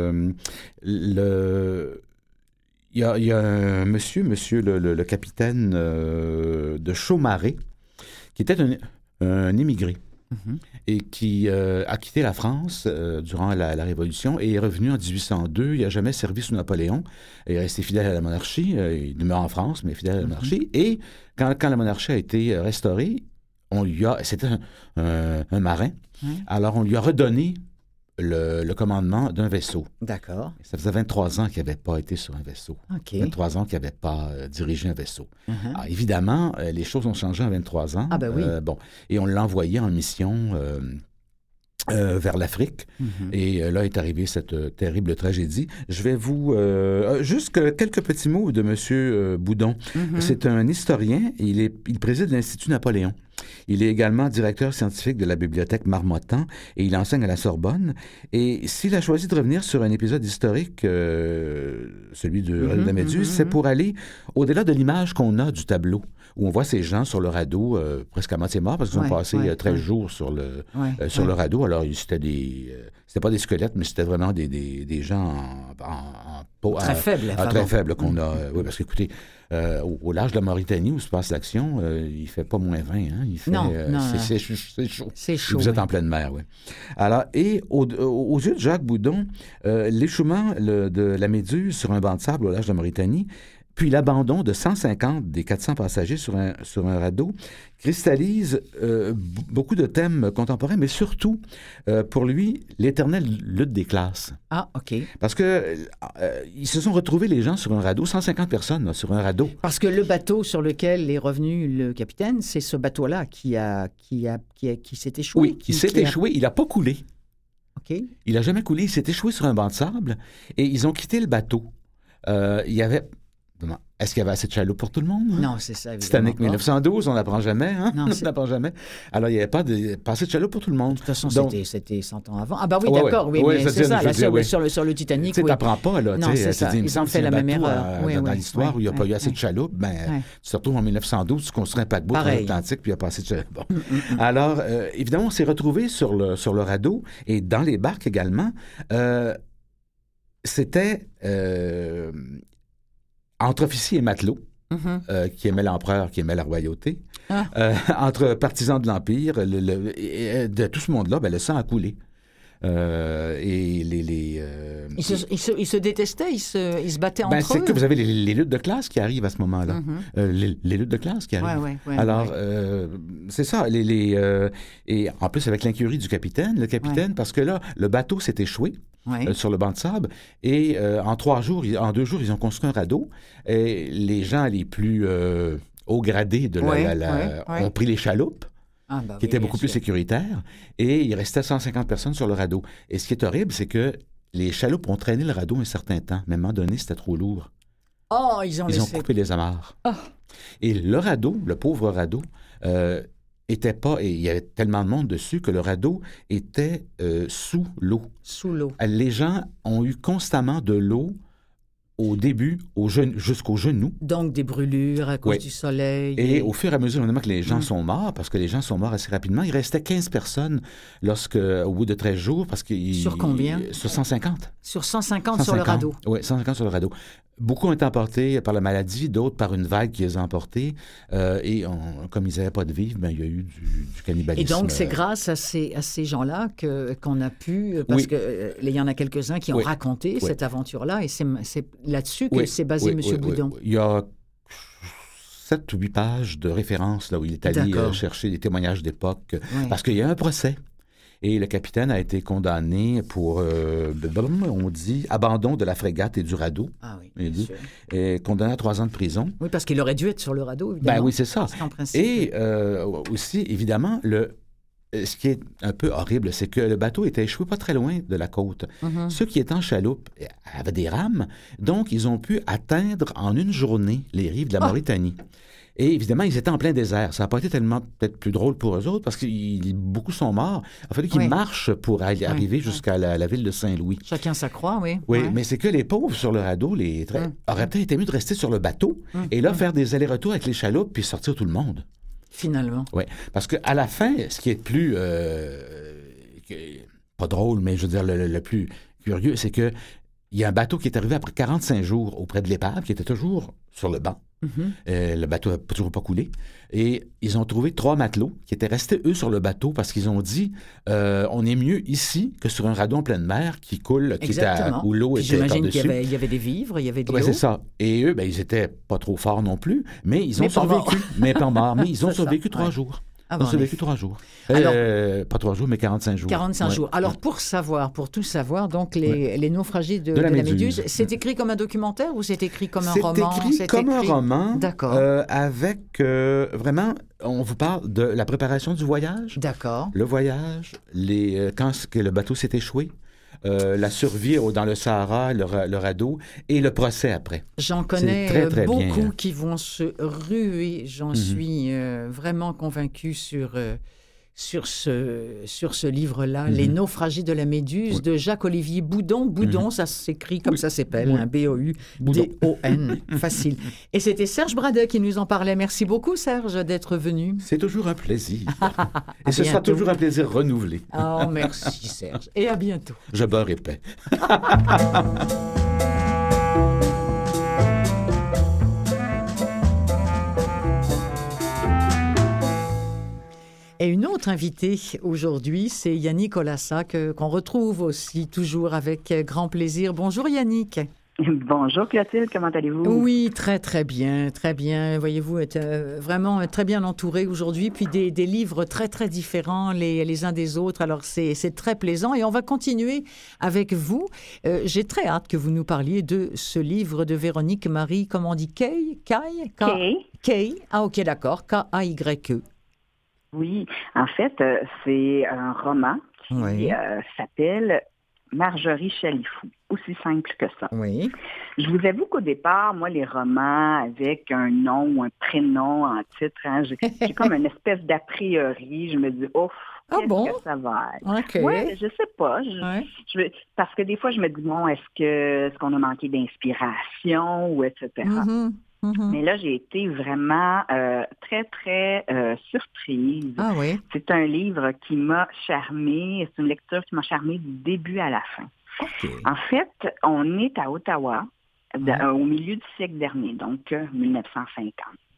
il y a un monsieur le capitaine de Chaumaré, qui était un immigré. Et qui a quitté la France durant la Révolution et est revenu en 1802. Il n'a jamais servi sous Napoléon. Il est resté fidèle à la monarchie. Il demeure en France, mais fidèle à la monarchie. Et quand la monarchie a été restaurée, c'était un marin. Alors, on lui a redonné le commandement d'un vaisseau. D'accord. Ça faisait 23 ans qu'il n'avait pas été sur un vaisseau. 23 ans qu'il n'avait pas dirigé un vaisseau. Alors, évidemment, les choses ont changé en 23 ans. Ah ben oui. Et on l'a envoyé en mission vers l'Afrique. Et là est arrivée cette terrible tragédie. Je vais vous... juste quelques petits mots de M. Boudon. C'est un historien. Il préside l'Institut Napoléon. Il est également directeur scientifique de la bibliothèque Marmottan et il enseigne à la Sorbonne. Et s'il a choisi de revenir sur un épisode historique, celui de la Méduse, c'est pour aller au-delà de l'image qu'on a du tableau, où on voit ces gens sur le radeau presque à moitié morts parce qu'ils ont passé 13 jours sur le radeau. Alors, c'était pas des squelettes, mais c'était vraiment des gens en peau très faibles. Très faibles qu'on a. Oui, parce qu'écoutez, au large de la Mauritanie où se passe l'action, il fait pas moins 20, hein? Il fait, c'est chaud. C'est chaud. Vous êtes en pleine mer, oui. Alors, et aux yeux de Jacques Boudon, l'échouement de la Méduse sur un banc de sable au large de la Mauritanie, puis l'abandon de 150 des 400 passagers sur un radeau cristallise beaucoup de thèmes contemporains, mais surtout, pour lui, l'éternelle lutte des classes. Ah, OK. Parce que ils se sont retrouvés, les gens, sur un radeau, 150 personnes là, sur un radeau. Parce que le bateau sur lequel est revenu le capitaine, c'est ce bateau-là qui s'est échoué. Oui, qui s'est échoué. Il n'a pas coulé. OK. Il n'a jamais coulé. Il s'est échoué sur un banc de sable et ils ont quitté le bateau. Il y avait... Est-ce qu'il y avait assez de chaloupes pour tout le monde? Non, c'est ça, évidemment. Titanic 1912, on n'apprend jamais, hein? Non, on n'apprend jamais. Alors, il n'y avait pas assez de chaloupes pour tout le monde. De toute façon, c'était 100 ans avant. Ah, bah oui, d'accord, oui, mais c'est ça, sur le Titanic, tu n'apprends pas, là. Non, c'est ça, ils ont fait la même erreur. Dans l'histoire où il n'y a pas eu assez de chaloupes, tu te retrouves en 1912, tu construis un paquebot transatlantique, puis il n'y a pas assez de chaloupes. Alors, évidemment, on s'est retrouvés sur le radeau, et dans les barques également, c'était... entre officiers et matelots, qui aimaient l'empereur, qui aimaient la royauté, entre partisans de l'Empire, de tout ce monde-là, le sang a coulé. Et ils se détestaient, ils se battaient entre eux. C'est que vous avez les luttes de classe qui arrivent à ce moment-là. Les luttes de classe qui arrivent. Alors, c'est ça. Et en plus, avec l'incurie du capitaine, parce que là, le bateau s'est échoué. Sur le banc de sable. Et en 2 jours, ils ont construit un radeau. Et les gens les plus haut gradés ont pris les chaloupes, qui étaient beaucoup plus sécuritaires. Et il restait 150 personnes sur le radeau. Et ce qui est horrible, c'est que les chaloupes ont traîné le radeau un certain temps. Mais à un moment donné, c'était trop lourd. Oh, ils ont coupé les amarres. Oh. Et le radeau, le pauvre radeau... était pas, et il y avait tellement de monde dessus que le radeau était sous l'eau. Sous l'eau. Les gens ont eu constamment de l'eau au début, jusqu'aux genoux. Donc des brûlures à cause du soleil. Et au fur et à mesure que les gens sont morts, parce que les gens sont morts assez rapidement, il restait 15 personnes au bout de 13 jours. Sur combien? Sur 150. Sur 150 sur le radeau. Oui, 150 sur le radeau. Beaucoup ont été emportés par la maladie, d'autres par une vague qui les a emportés. Et comme ils n'avaient pas de vivre, il y a eu du cannibalisme. Et donc, c'est grâce à ces gens-là qu'on a pu... Parce qu'il y en a quelques-uns qui ont raconté cette aventure-là, et c'est là-dessus que s'est basé M. Boudon. Il y a 7 ou 8 pages de références là, où il est allé chercher des témoignages d'époque. Parce qu'il y a un procès. Et le capitaine a été condamné pour, on dit, abandon de la frégate et du radeau. Ah oui, bien sûr. Et condamné à 3 ans de prison. Oui, parce qu'il aurait dû être sur le radeau, évidemment. Ben oui, c'est ça. Principe, et aussi, évidemment, ce qui est un peu horrible, c'est que le bateau était échoué pas très loin de la côte. Mm-hmm. Ceux qui étaient en chaloupe avaient des rames, donc ils ont pu atteindre en une journée les rives de la Mauritanie. Et évidemment, ils étaient en plein désert. Ça n'a pas été tellement peut-être plus drôle pour eux autres parce que beaucoup sont morts. Il a fallu qu'ils marchent pour arriver jusqu'à la ville de Saint-Louis. Chacun sa croix, oui. Oui, mais c'est que les pauvres sur le radeau, auraient peut-être été mieux de rester sur le bateau et là, faire des allers-retours avec les chaloupes puis sortir tout le monde. Finalement. Oui, parce qu'à la fin, ce qui est plus... pas drôle, mais je veux dire le plus curieux, c'est que il y a un bateau qui est arrivé après 45 jours auprès de l'épave, qui était toujours sur le banc. Le bateau n'a toujours pas coulé. Et ils ont trouvé 3 matelots qui étaient restés, eux, sur le bateau parce qu'ils ont dit on est mieux ici que sur un radeau en pleine mer qui coule, où l'eau était par-dessus. J'imagine qu'il y avait des vivres, il y avait de l'eau. Oui, c'est ça. Et eux, ils étaient pas trop forts non plus, mais ils ont survécu. Mais pas morts. Mais ils ont survécu 3 jours. Ils ont survécu 3 jours. Alors, pas 3 jours, mais 45 jours. 45 jours. Alors, pour tout savoir, donc, les naufragés de la Méduse, c'est écrit comme un documentaire ou c'est écrit comme un roman? C'est écrit comme un roman. D'accord. Avec, vraiment, on vous parle de la préparation du voyage. D'accord. Le voyage, quand le bateau s'est échoué. La survie dans le Sahara, le radeau, et le procès après. J'en connais très, très beaucoup bien. qui vont se ruer, j'en suis vraiment convaincu sur ce livre-là, Les naufragés de la Méduse, de Jacques-Olivier Boudon. Boudon, ça s'écrit comme ça s'appelle, un B-O-U-D-O-N, facile. Et c'était Serge Bradet qui nous en parlait. Merci beaucoup, Serge, d'être venu. C'est toujours un plaisir. Et ce sera toujours un plaisir renouvelé. Oh, merci, Serge. Et à bientôt. Je beurre épais. Et une autre invitée aujourd'hui, c'est Yannick Olassa, qu'on retrouve aussi toujours avec grand plaisir. Bonjour Yannick. Bonjour Clotilde, comment allez-vous? Oui, très très bien, très bien. Voyez-vous, être vraiment très bien entouré aujourd'hui, puis des livres très très différents les uns des autres. Alors c'est très plaisant et on va continuer avec vous. J'ai très hâte que vous nous parliez de ce livre de Véronique Marie, comment on dit, Kay? Ah ok, d'accord, K-A-Y-E. Oui, en fait, c'est un roman qui s'appelle Marjorie Chalifou, aussi simple que ça. Oui. Je vous avoue qu'au départ, moi, les romans avec un nom ou un prénom en titre, j'ai comme une espèce d'a priori. Je me dis, ouf, qu'est-ce que ça va être? Okay. Oui, je sais pas. Parce que des fois, je me dis, bon, est-ce qu'on a manqué d'inspiration ou etc. Mais là, j'ai été vraiment très, très surprise. Ah oui? C'est un livre qui m'a charmée. C'est une lecture qui m'a charmée du début à la fin. Okay. En fait, on est à Ottawa au milieu du siècle dernier, donc 1950.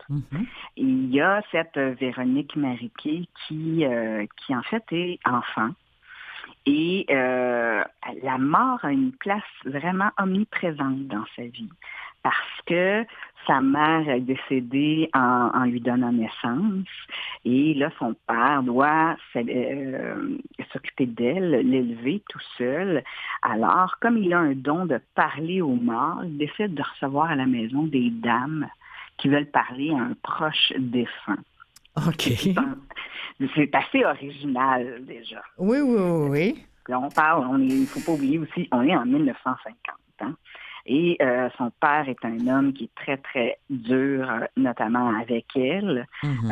Il y a cette Véronique Mariquet qui en fait est enfant. Et la mort a une place vraiment omniprésente dans sa vie parce que sa mère est décédée en lui donnant naissance et là, son père doit s'occuper d'elle, l'élever tout seul. Alors, comme il a un don de parler aux morts, il décide de recevoir à la maison des dames qui veulent parler à un proche défunt. OK. C'est assez original, déjà. Oui. Là, on parle, il ne faut pas oublier aussi, on est en 1950. Hein? Et son père est un homme qui est très, très dur, notamment avec elle.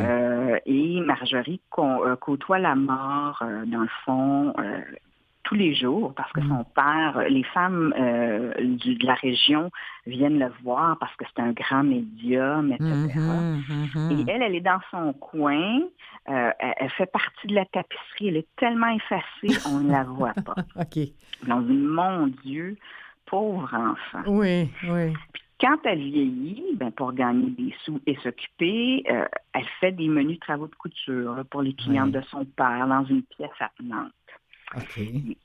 Et Marjorie côtoie la mort, dans le fond, tous les jours, parce que son père, les femmes de la région viennent le voir parce que c'est un grand médium, etc. Et elle est dans son coin, elle fait partie de la tapisserie, elle est tellement effacée, on ne la voit pas. OK. Donc, mon Dieu, pauvre enfant. Oui. Puis, quand elle vieillit, pour gagner des sous et s'occuper, elle fait des menus travaux de couture pour les clientes de son père dans une pièce attenante. OK.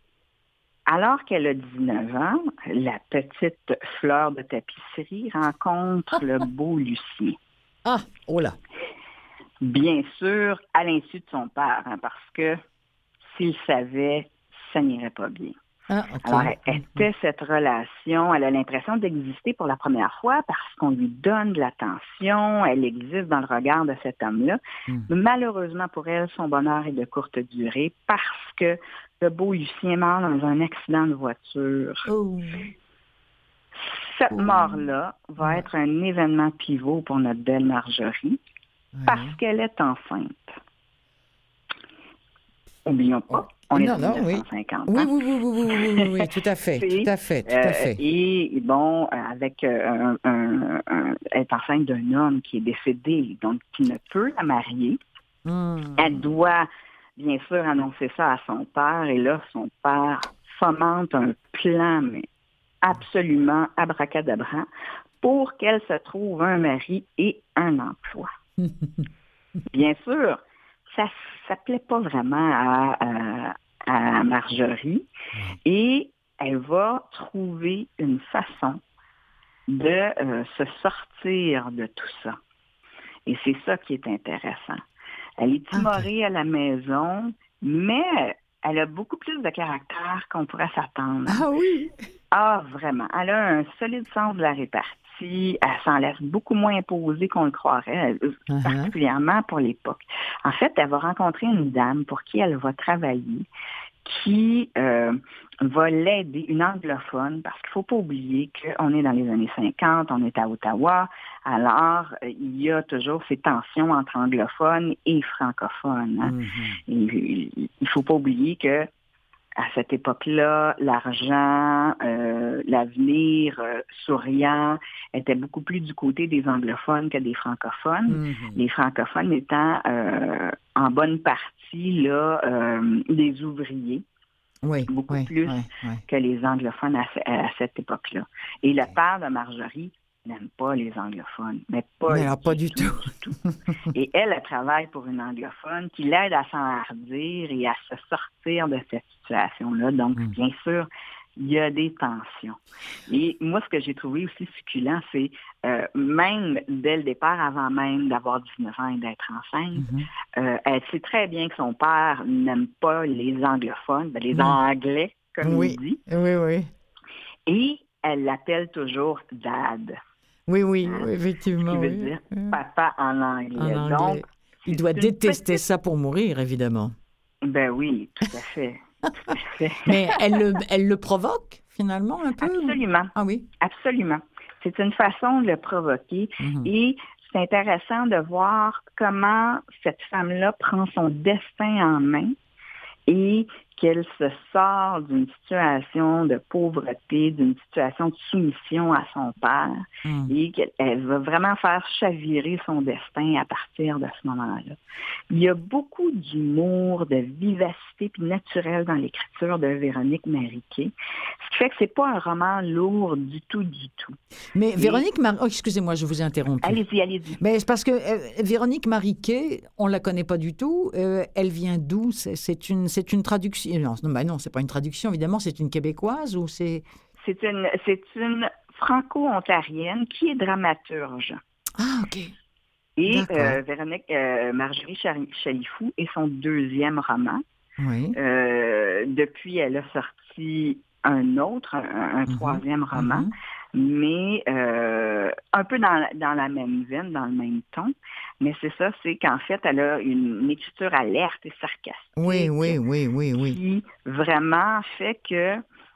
Alors qu'elle a 19 ans, la petite fleur de tapisserie rencontre le beau Lucien. Ah, oh là! Bien sûr, à l'insu de son père, parce que s'il savait, ça n'irait pas bien. Ah, okay. Alors, elle était cette relation, elle a l'impression d'exister pour la première fois parce qu'on lui donne de l'attention, elle existe dans le regard de cet homme-là. Mais malheureusement pour elle, son bonheur est de courte durée parce que le beau Lucien est mort dans un accident de voiture. Oh. Cette mort-là va être un événement pivot pour notre belle Marjorie parce qu'elle est enceinte. Oublions pas, on est en 1950. Oui, tout à fait. Et bon, avec elle est enceinte d'un homme qui est décédé, donc qui ne peut la marier. Elle doit, bien sûr, annoncer ça à son père, et là, son père fomente un plan, mais absolument abracadabra, pour qu'elle se trouve un mari et un emploi. Bien sûr, ça ne plaît pas vraiment à Marjorie et elle va trouver une façon de se sortir de tout ça. Et c'est ça qui est intéressant. Elle est timorée à la maison, mais elle a beaucoup plus de caractère qu'on pourrait s'attendre. Ah oui? Ah, vraiment. Elle a un solide sens de la répartie. Elle s'en laisse beaucoup moins imposée qu'on le croirait, particulièrement pour l'époque. En fait, elle va rencontrer une dame pour qui elle va travailler, qui va l'aider, une anglophone, parce qu'il ne faut pas oublier qu'on est dans les années 50, on est à Ottawa, alors il y a toujours ces tensions entre anglophones et francophones. Hein. Il ne faut pas oublier que à cette époque-là, l'argent, l'avenir souriant était beaucoup plus du côté des anglophones que des francophones. Les francophones étant en bonne partie là, des ouvriers. Beaucoup plus que les anglophones à cette époque-là. Et le père de Marjorie n'aime pas les anglophones, mais pas du tout. Et elle travaille pour une anglophone qui l'aide à s'enhardir et à se sortir de cette situation-là. Donc, bien sûr, il y a des tensions. Et moi, ce que j'ai trouvé aussi succulent, c'est même dès le départ, avant même d'avoir 19 ans et d'être enceinte, elle sait très bien que son père n'aime pas les anglophones, les Anglais, comme il dit. Oui. Et elle l'appelle toujours « Dad ». Oui, effectivement. Ce qui veut dire papa en anglais. Donc, il doit détester ça pour mourir, évidemment. Ben oui, tout à fait. Mais elle le provoque, finalement, un peu? Absolument. Ah oui? Absolument. C'est une façon de le provoquer. Et c'est intéressant de voir comment cette femme-là prend son destin en main et qu'elle se sort d'une situation de pauvreté, d'une situation de soumission à son père, et qu'elle va vraiment faire chavirer son destin à partir de ce moment-là. Il y a beaucoup d'humour, de vivacité puis naturel dans l'écriture de Véronique Mariquet, ce qui fait que c'est pas un roman lourd du tout. Mais Véronique excusez-moi, je vous ai interrompu. Allez-y. Mais c'est parce que Véronique Mariquet, on la connaît pas du tout. Elle vient d'où? C'est une traduction? Non, c'est pas une traduction, évidemment. C'est une Québécoise ou c'est... C'est une franco-ontarienne qui est dramaturge. Ah, OK. Et Marjorie Chalifou est son deuxième roman. Oui. Depuis, elle a sorti un troisième roman, mais un peu dans la même veine, dans le même ton. Mais c'est ça, c'est qu'en fait, elle a une écriture alerte et sarcastique. Oui. Qui vraiment fait que,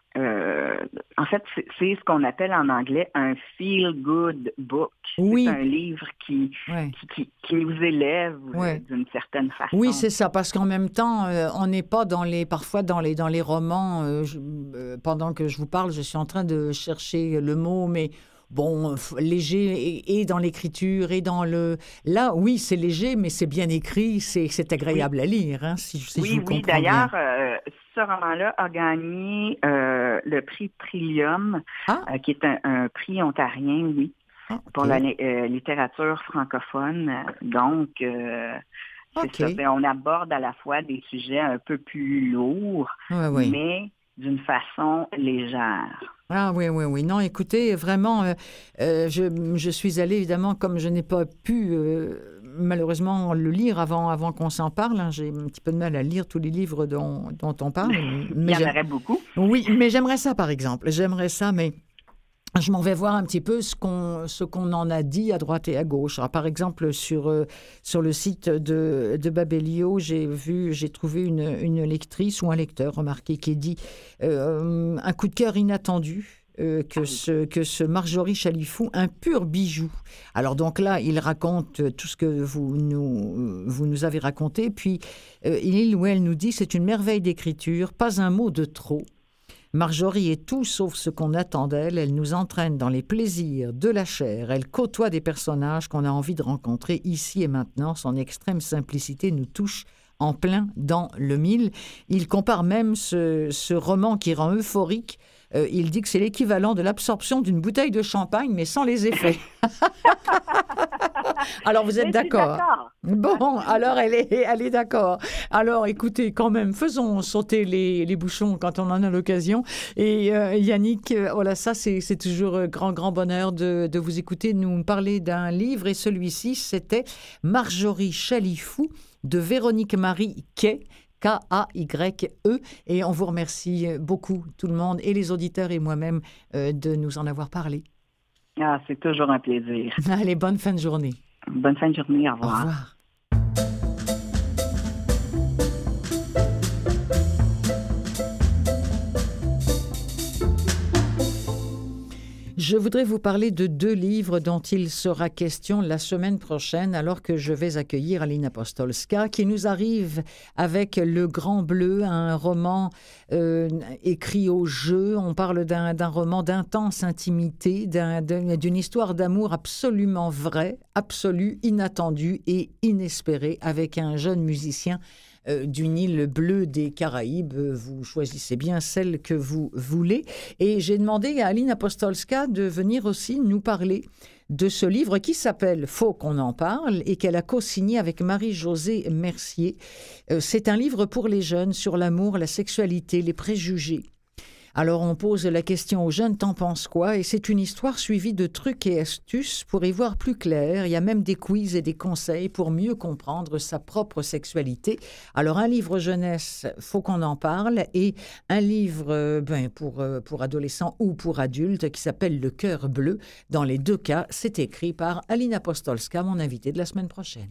en fait, c'est ce qu'on appelle en anglais un feel-good book. Oui. C'est un livre qui nous élève d'une certaine façon. Oui, c'est ça, parce qu'en même temps, on n'est pas parfois dans les romans. Pendant que je vous parle, je suis en train de chercher le mot, mais... Bon, léger et dans l'écriture et dans le... Là, oui, c'est léger, mais c'est bien écrit, c'est agréable à lire, hein, si je vous comprends bien. D'ailleurs, ce roman-là a gagné le prix Trillium, qui est un prix ontarien, pour la littérature francophone. Donc, c'est ça. On aborde à la fois des sujets un peu plus lourds, mais d'une façon légère. Ah oui. Non, écoutez, vraiment, je suis allée, évidemment, comme je n'ai pas pu malheureusement le lire avant qu'on s'en parle. Hein. J'ai un petit peu de mal à lire tous les livres dont on parle. Mais il y en aurait beaucoup. Oui, mais j'aimerais ça, par exemple. J'aimerais ça, mais je m'en vais voir un petit peu ce qu'on en a dit à droite et à gauche. Alors, par exemple, sur le site de Babelio, j'ai trouvé une lectrice ou un lecteur, remarquez, qui dit un coup de cœur inattendu. Que ce Marjorie Chalifou, un pur bijou. Alors donc là, il raconte tout ce que vous nous avez raconté, puis il ou elle nous dit, c'est une merveille d'écriture, pas un mot de trop. Marjorie est tout sauf ce qu'on attend d'elle, elle nous entraîne dans les plaisirs de la chair, elle côtoie des personnages qu'on a envie de rencontrer ici et maintenant, son extrême simplicité nous touche en plein dans le mille. Il compare même ce roman qui rend euphorique. Il dit que c'est l'équivalent de l'absorption d'une bouteille de champagne, mais sans les effets. Alors, vous êtes d'accord? Bon, alors elle est d'accord. Alors, écoutez, quand même, faisons sauter les bouchons quand on en a l'occasion. Et Yannick, voilà, ça, c'est toujours grand bonheur de vous écouter nous parler d'un livre. Et celui-ci, c'était Marjorie Chalifou de Véronique Marie Quay. K-A-Y-E. Et on vous remercie beaucoup, tout le monde, et les auditeurs et moi-même, de nous en avoir parlé. Ah, c'est toujours un plaisir. Allez, bonne fin de journée. Bonne fin de journée, au revoir. Au revoir. Je voudrais vous parler de 2 livres dont il sera question la semaine prochaine, alors que je vais accueillir Alina Apostolska, qui nous arrive avec Le Grand Bleu, un roman écrit au jeu. On parle d'un roman d'intense intimité, d'une histoire d'amour absolument vraie, absolue, inattendue et inespérée, avec un jeune musicien d'une île bleue des Caraïbes. Vous choisissez bien celle que vous voulez. Et j'ai demandé à Alina Apostolska de venir aussi nous parler de ce livre qui s'appelle « Faut qu'on en parle » et qu'elle a co-signé avec Marie-Josée Mercier. C'est un livre pour les jeunes sur l'amour, la sexualité, les préjugés. Alors on pose la question aux jeunes, t'en penses quoi? Et c'est une histoire suivie de trucs et astuces pour y voir plus clair. Il y a même des quiz et des conseils pour mieux comprendre sa propre sexualité. Alors un livre jeunesse, faut qu'on en parle, et un livre pour adolescents ou pour adultes qui s'appelle Le Cœur Bleu. Dans les 2 cas, c'est écrit par Alina Apostolska, mon invitée de la semaine prochaine.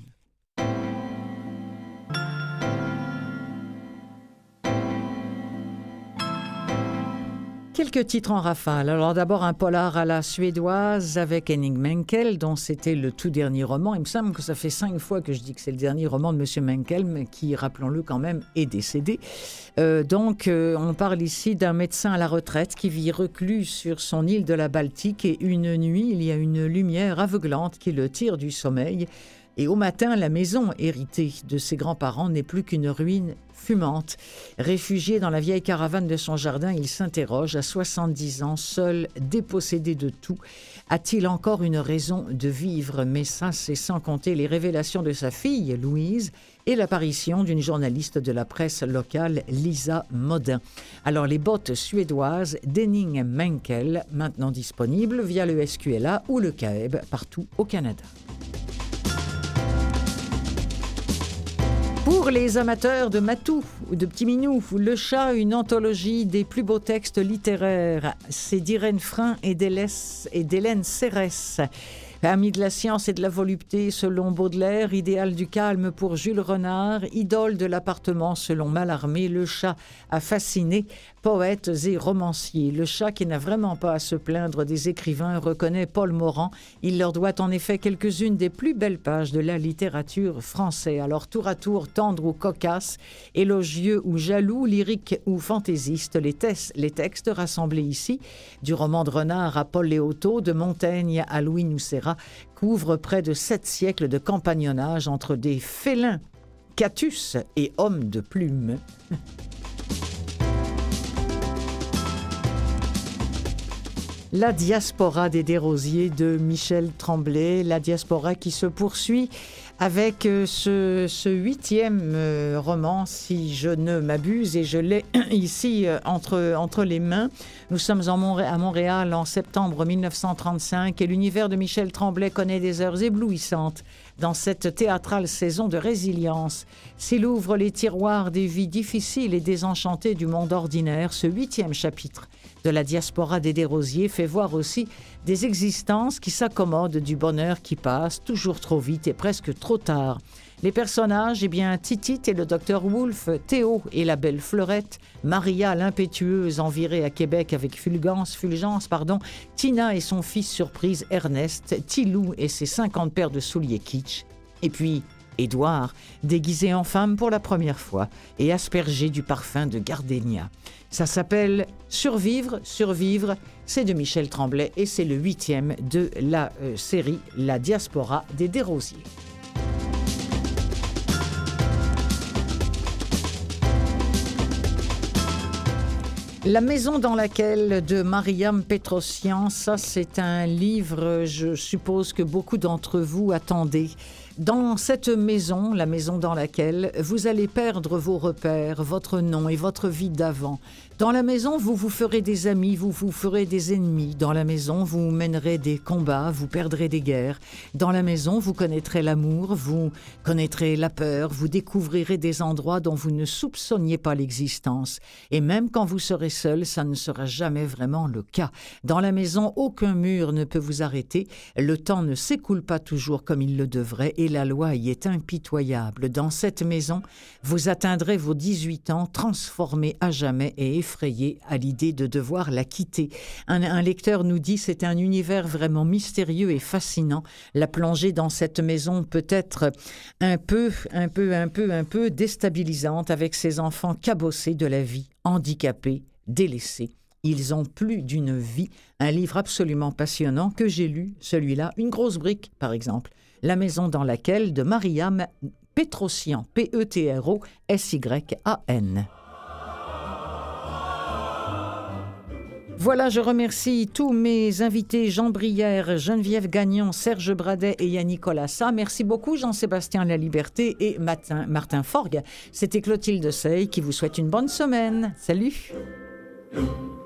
Quelques titres en rafale. Alors d'abord un polar à la suédoise avec Henning Mankell, dont c'était le tout dernier roman. Il me semble que ça fait 5 fois que je dis que c'est le dernier roman de M. Mankell, mais qui, rappelons-le quand même, est décédé. On parle ici d'un médecin à la retraite qui vit reclus sur son île de la Baltique, et une nuit, il y a une lumière aveuglante qui le tire du sommeil. Et au matin, la maison héritée de ses grands-parents n'est plus qu'une ruine fumante. Réfugié dans la vieille caravane de son jardin, il s'interroge, à 70 ans, seul, dépossédé de tout. A-t-il encore une raison de vivre? Mais ça, c'est sans compter les révélations de sa fille, Louise, et l'apparition d'une journaliste de la presse locale, Lisa Modin. Alors, les bottes suédoises d'Henning Mankell, maintenant disponibles via le SQLA ou le CAEB, partout au Canada. Pour les amateurs de matou ou de petit minou, Le Chat, une anthologie des plus beaux textes littéraires. C'est d'Irène Frein et d'Hélène Serres. Ami de la science et de la volupté selon Baudelaire, idéal du calme pour Jules Renard, idole de l'appartement selon Mallarmé, Le Chat a fasciné poètes et romanciers. Le Chat, qui n'a vraiment pas à se plaindre des écrivains, reconnaît Paul Morand. Il leur doit en effet quelques-unes des plus belles pages de la littérature française. Alors tour à tour, tendre ou cocasse, élogieux ou jaloux, lyrique ou fantaisiste, les textes rassemblés ici, du roman de Renard à Paul Léoto, de Montaigne à Louis Nocera, couvrent près de 7 siècles de compagnonnage entre des félins, Catus et hommes de plume. La diaspora des Desrosiers de Michel Tremblay, la diaspora qui se poursuit avec ce 8e roman, si je ne m'abuse, et je l'ai ici entre les mains. Nous sommes à Montréal en septembre 1935 et l'univers de Michel Tremblay connaît des heures éblouissantes dans cette théâtrale saison de résilience. S'il ouvre les tiroirs des vies difficiles et désenchantées du monde ordinaire, ce 8e chapitre de la diaspora des Desrosiers fait voir aussi des existences qui s'accommodent du bonheur qui passe toujours trop vite et presque trop tard. Les personnages, eh bien, Titite et le docteur Wolf, Théo et la belle Fleurette, Maria l'impétueuse envirée à Québec avec Fulgence, Tina et son fils surprise Ernest, Tilou et ses 50 paires de souliers kitsch, et puis Édouard, déguisé en femme pour la première fois et aspergé du parfum de gardénia. Ça s'appelle Survivre, c'est de Michel Tremblay et c'est le 8e de la série La diaspora des Desrosiers. La maison dans laquelle de Mariam Petrosian, ça c'est un livre, je suppose que beaucoup d'entre vous attendaient. Dans cette maison, la maison dans laquelle vous allez perdre vos repères, votre nom et votre vie d'avant. Dans la maison, vous vous ferez des amis, vous vous ferez des ennemis. Dans la maison, vous mènerez des combats, vous perdrez des guerres. Dans la maison, vous connaîtrez l'amour, vous connaîtrez la peur, vous découvrirez des endroits dont vous ne soupçonniez pas l'existence. Et même quand vous serez seul, ça ne sera jamais vraiment le cas. Dans la maison, aucun mur ne peut vous arrêter. Le temps ne s'écoule pas toujours comme il le devrait et la loi y est impitoyable. Dans cette maison, vous atteindrez vos 18 ans, transformés à jamais et effrayé à l'idée de devoir la quitter. Un lecteur nous dit c'est un univers vraiment mystérieux et fascinant. La plongée dans cette maison peut être un peu déstabilisante avec ces enfants cabossés de la vie, handicapés, délaissés. Ils ont plus d'une vie. Un livre absolument passionnant que j'ai lu, celui-là, Une grosse brique, par exemple. La maison dans laquelle de Mariam Petrosian, Petrosyan. Voilà, je remercie tous mes invités, Jean Brière, Geneviève Gagnon, Serge Bradet et Yannick Colassa. Merci beaucoup Jean-Sébastien Laliberté et Martin Forgue. C'était Clotilde Sey qui vous souhaite une bonne semaine. Salut!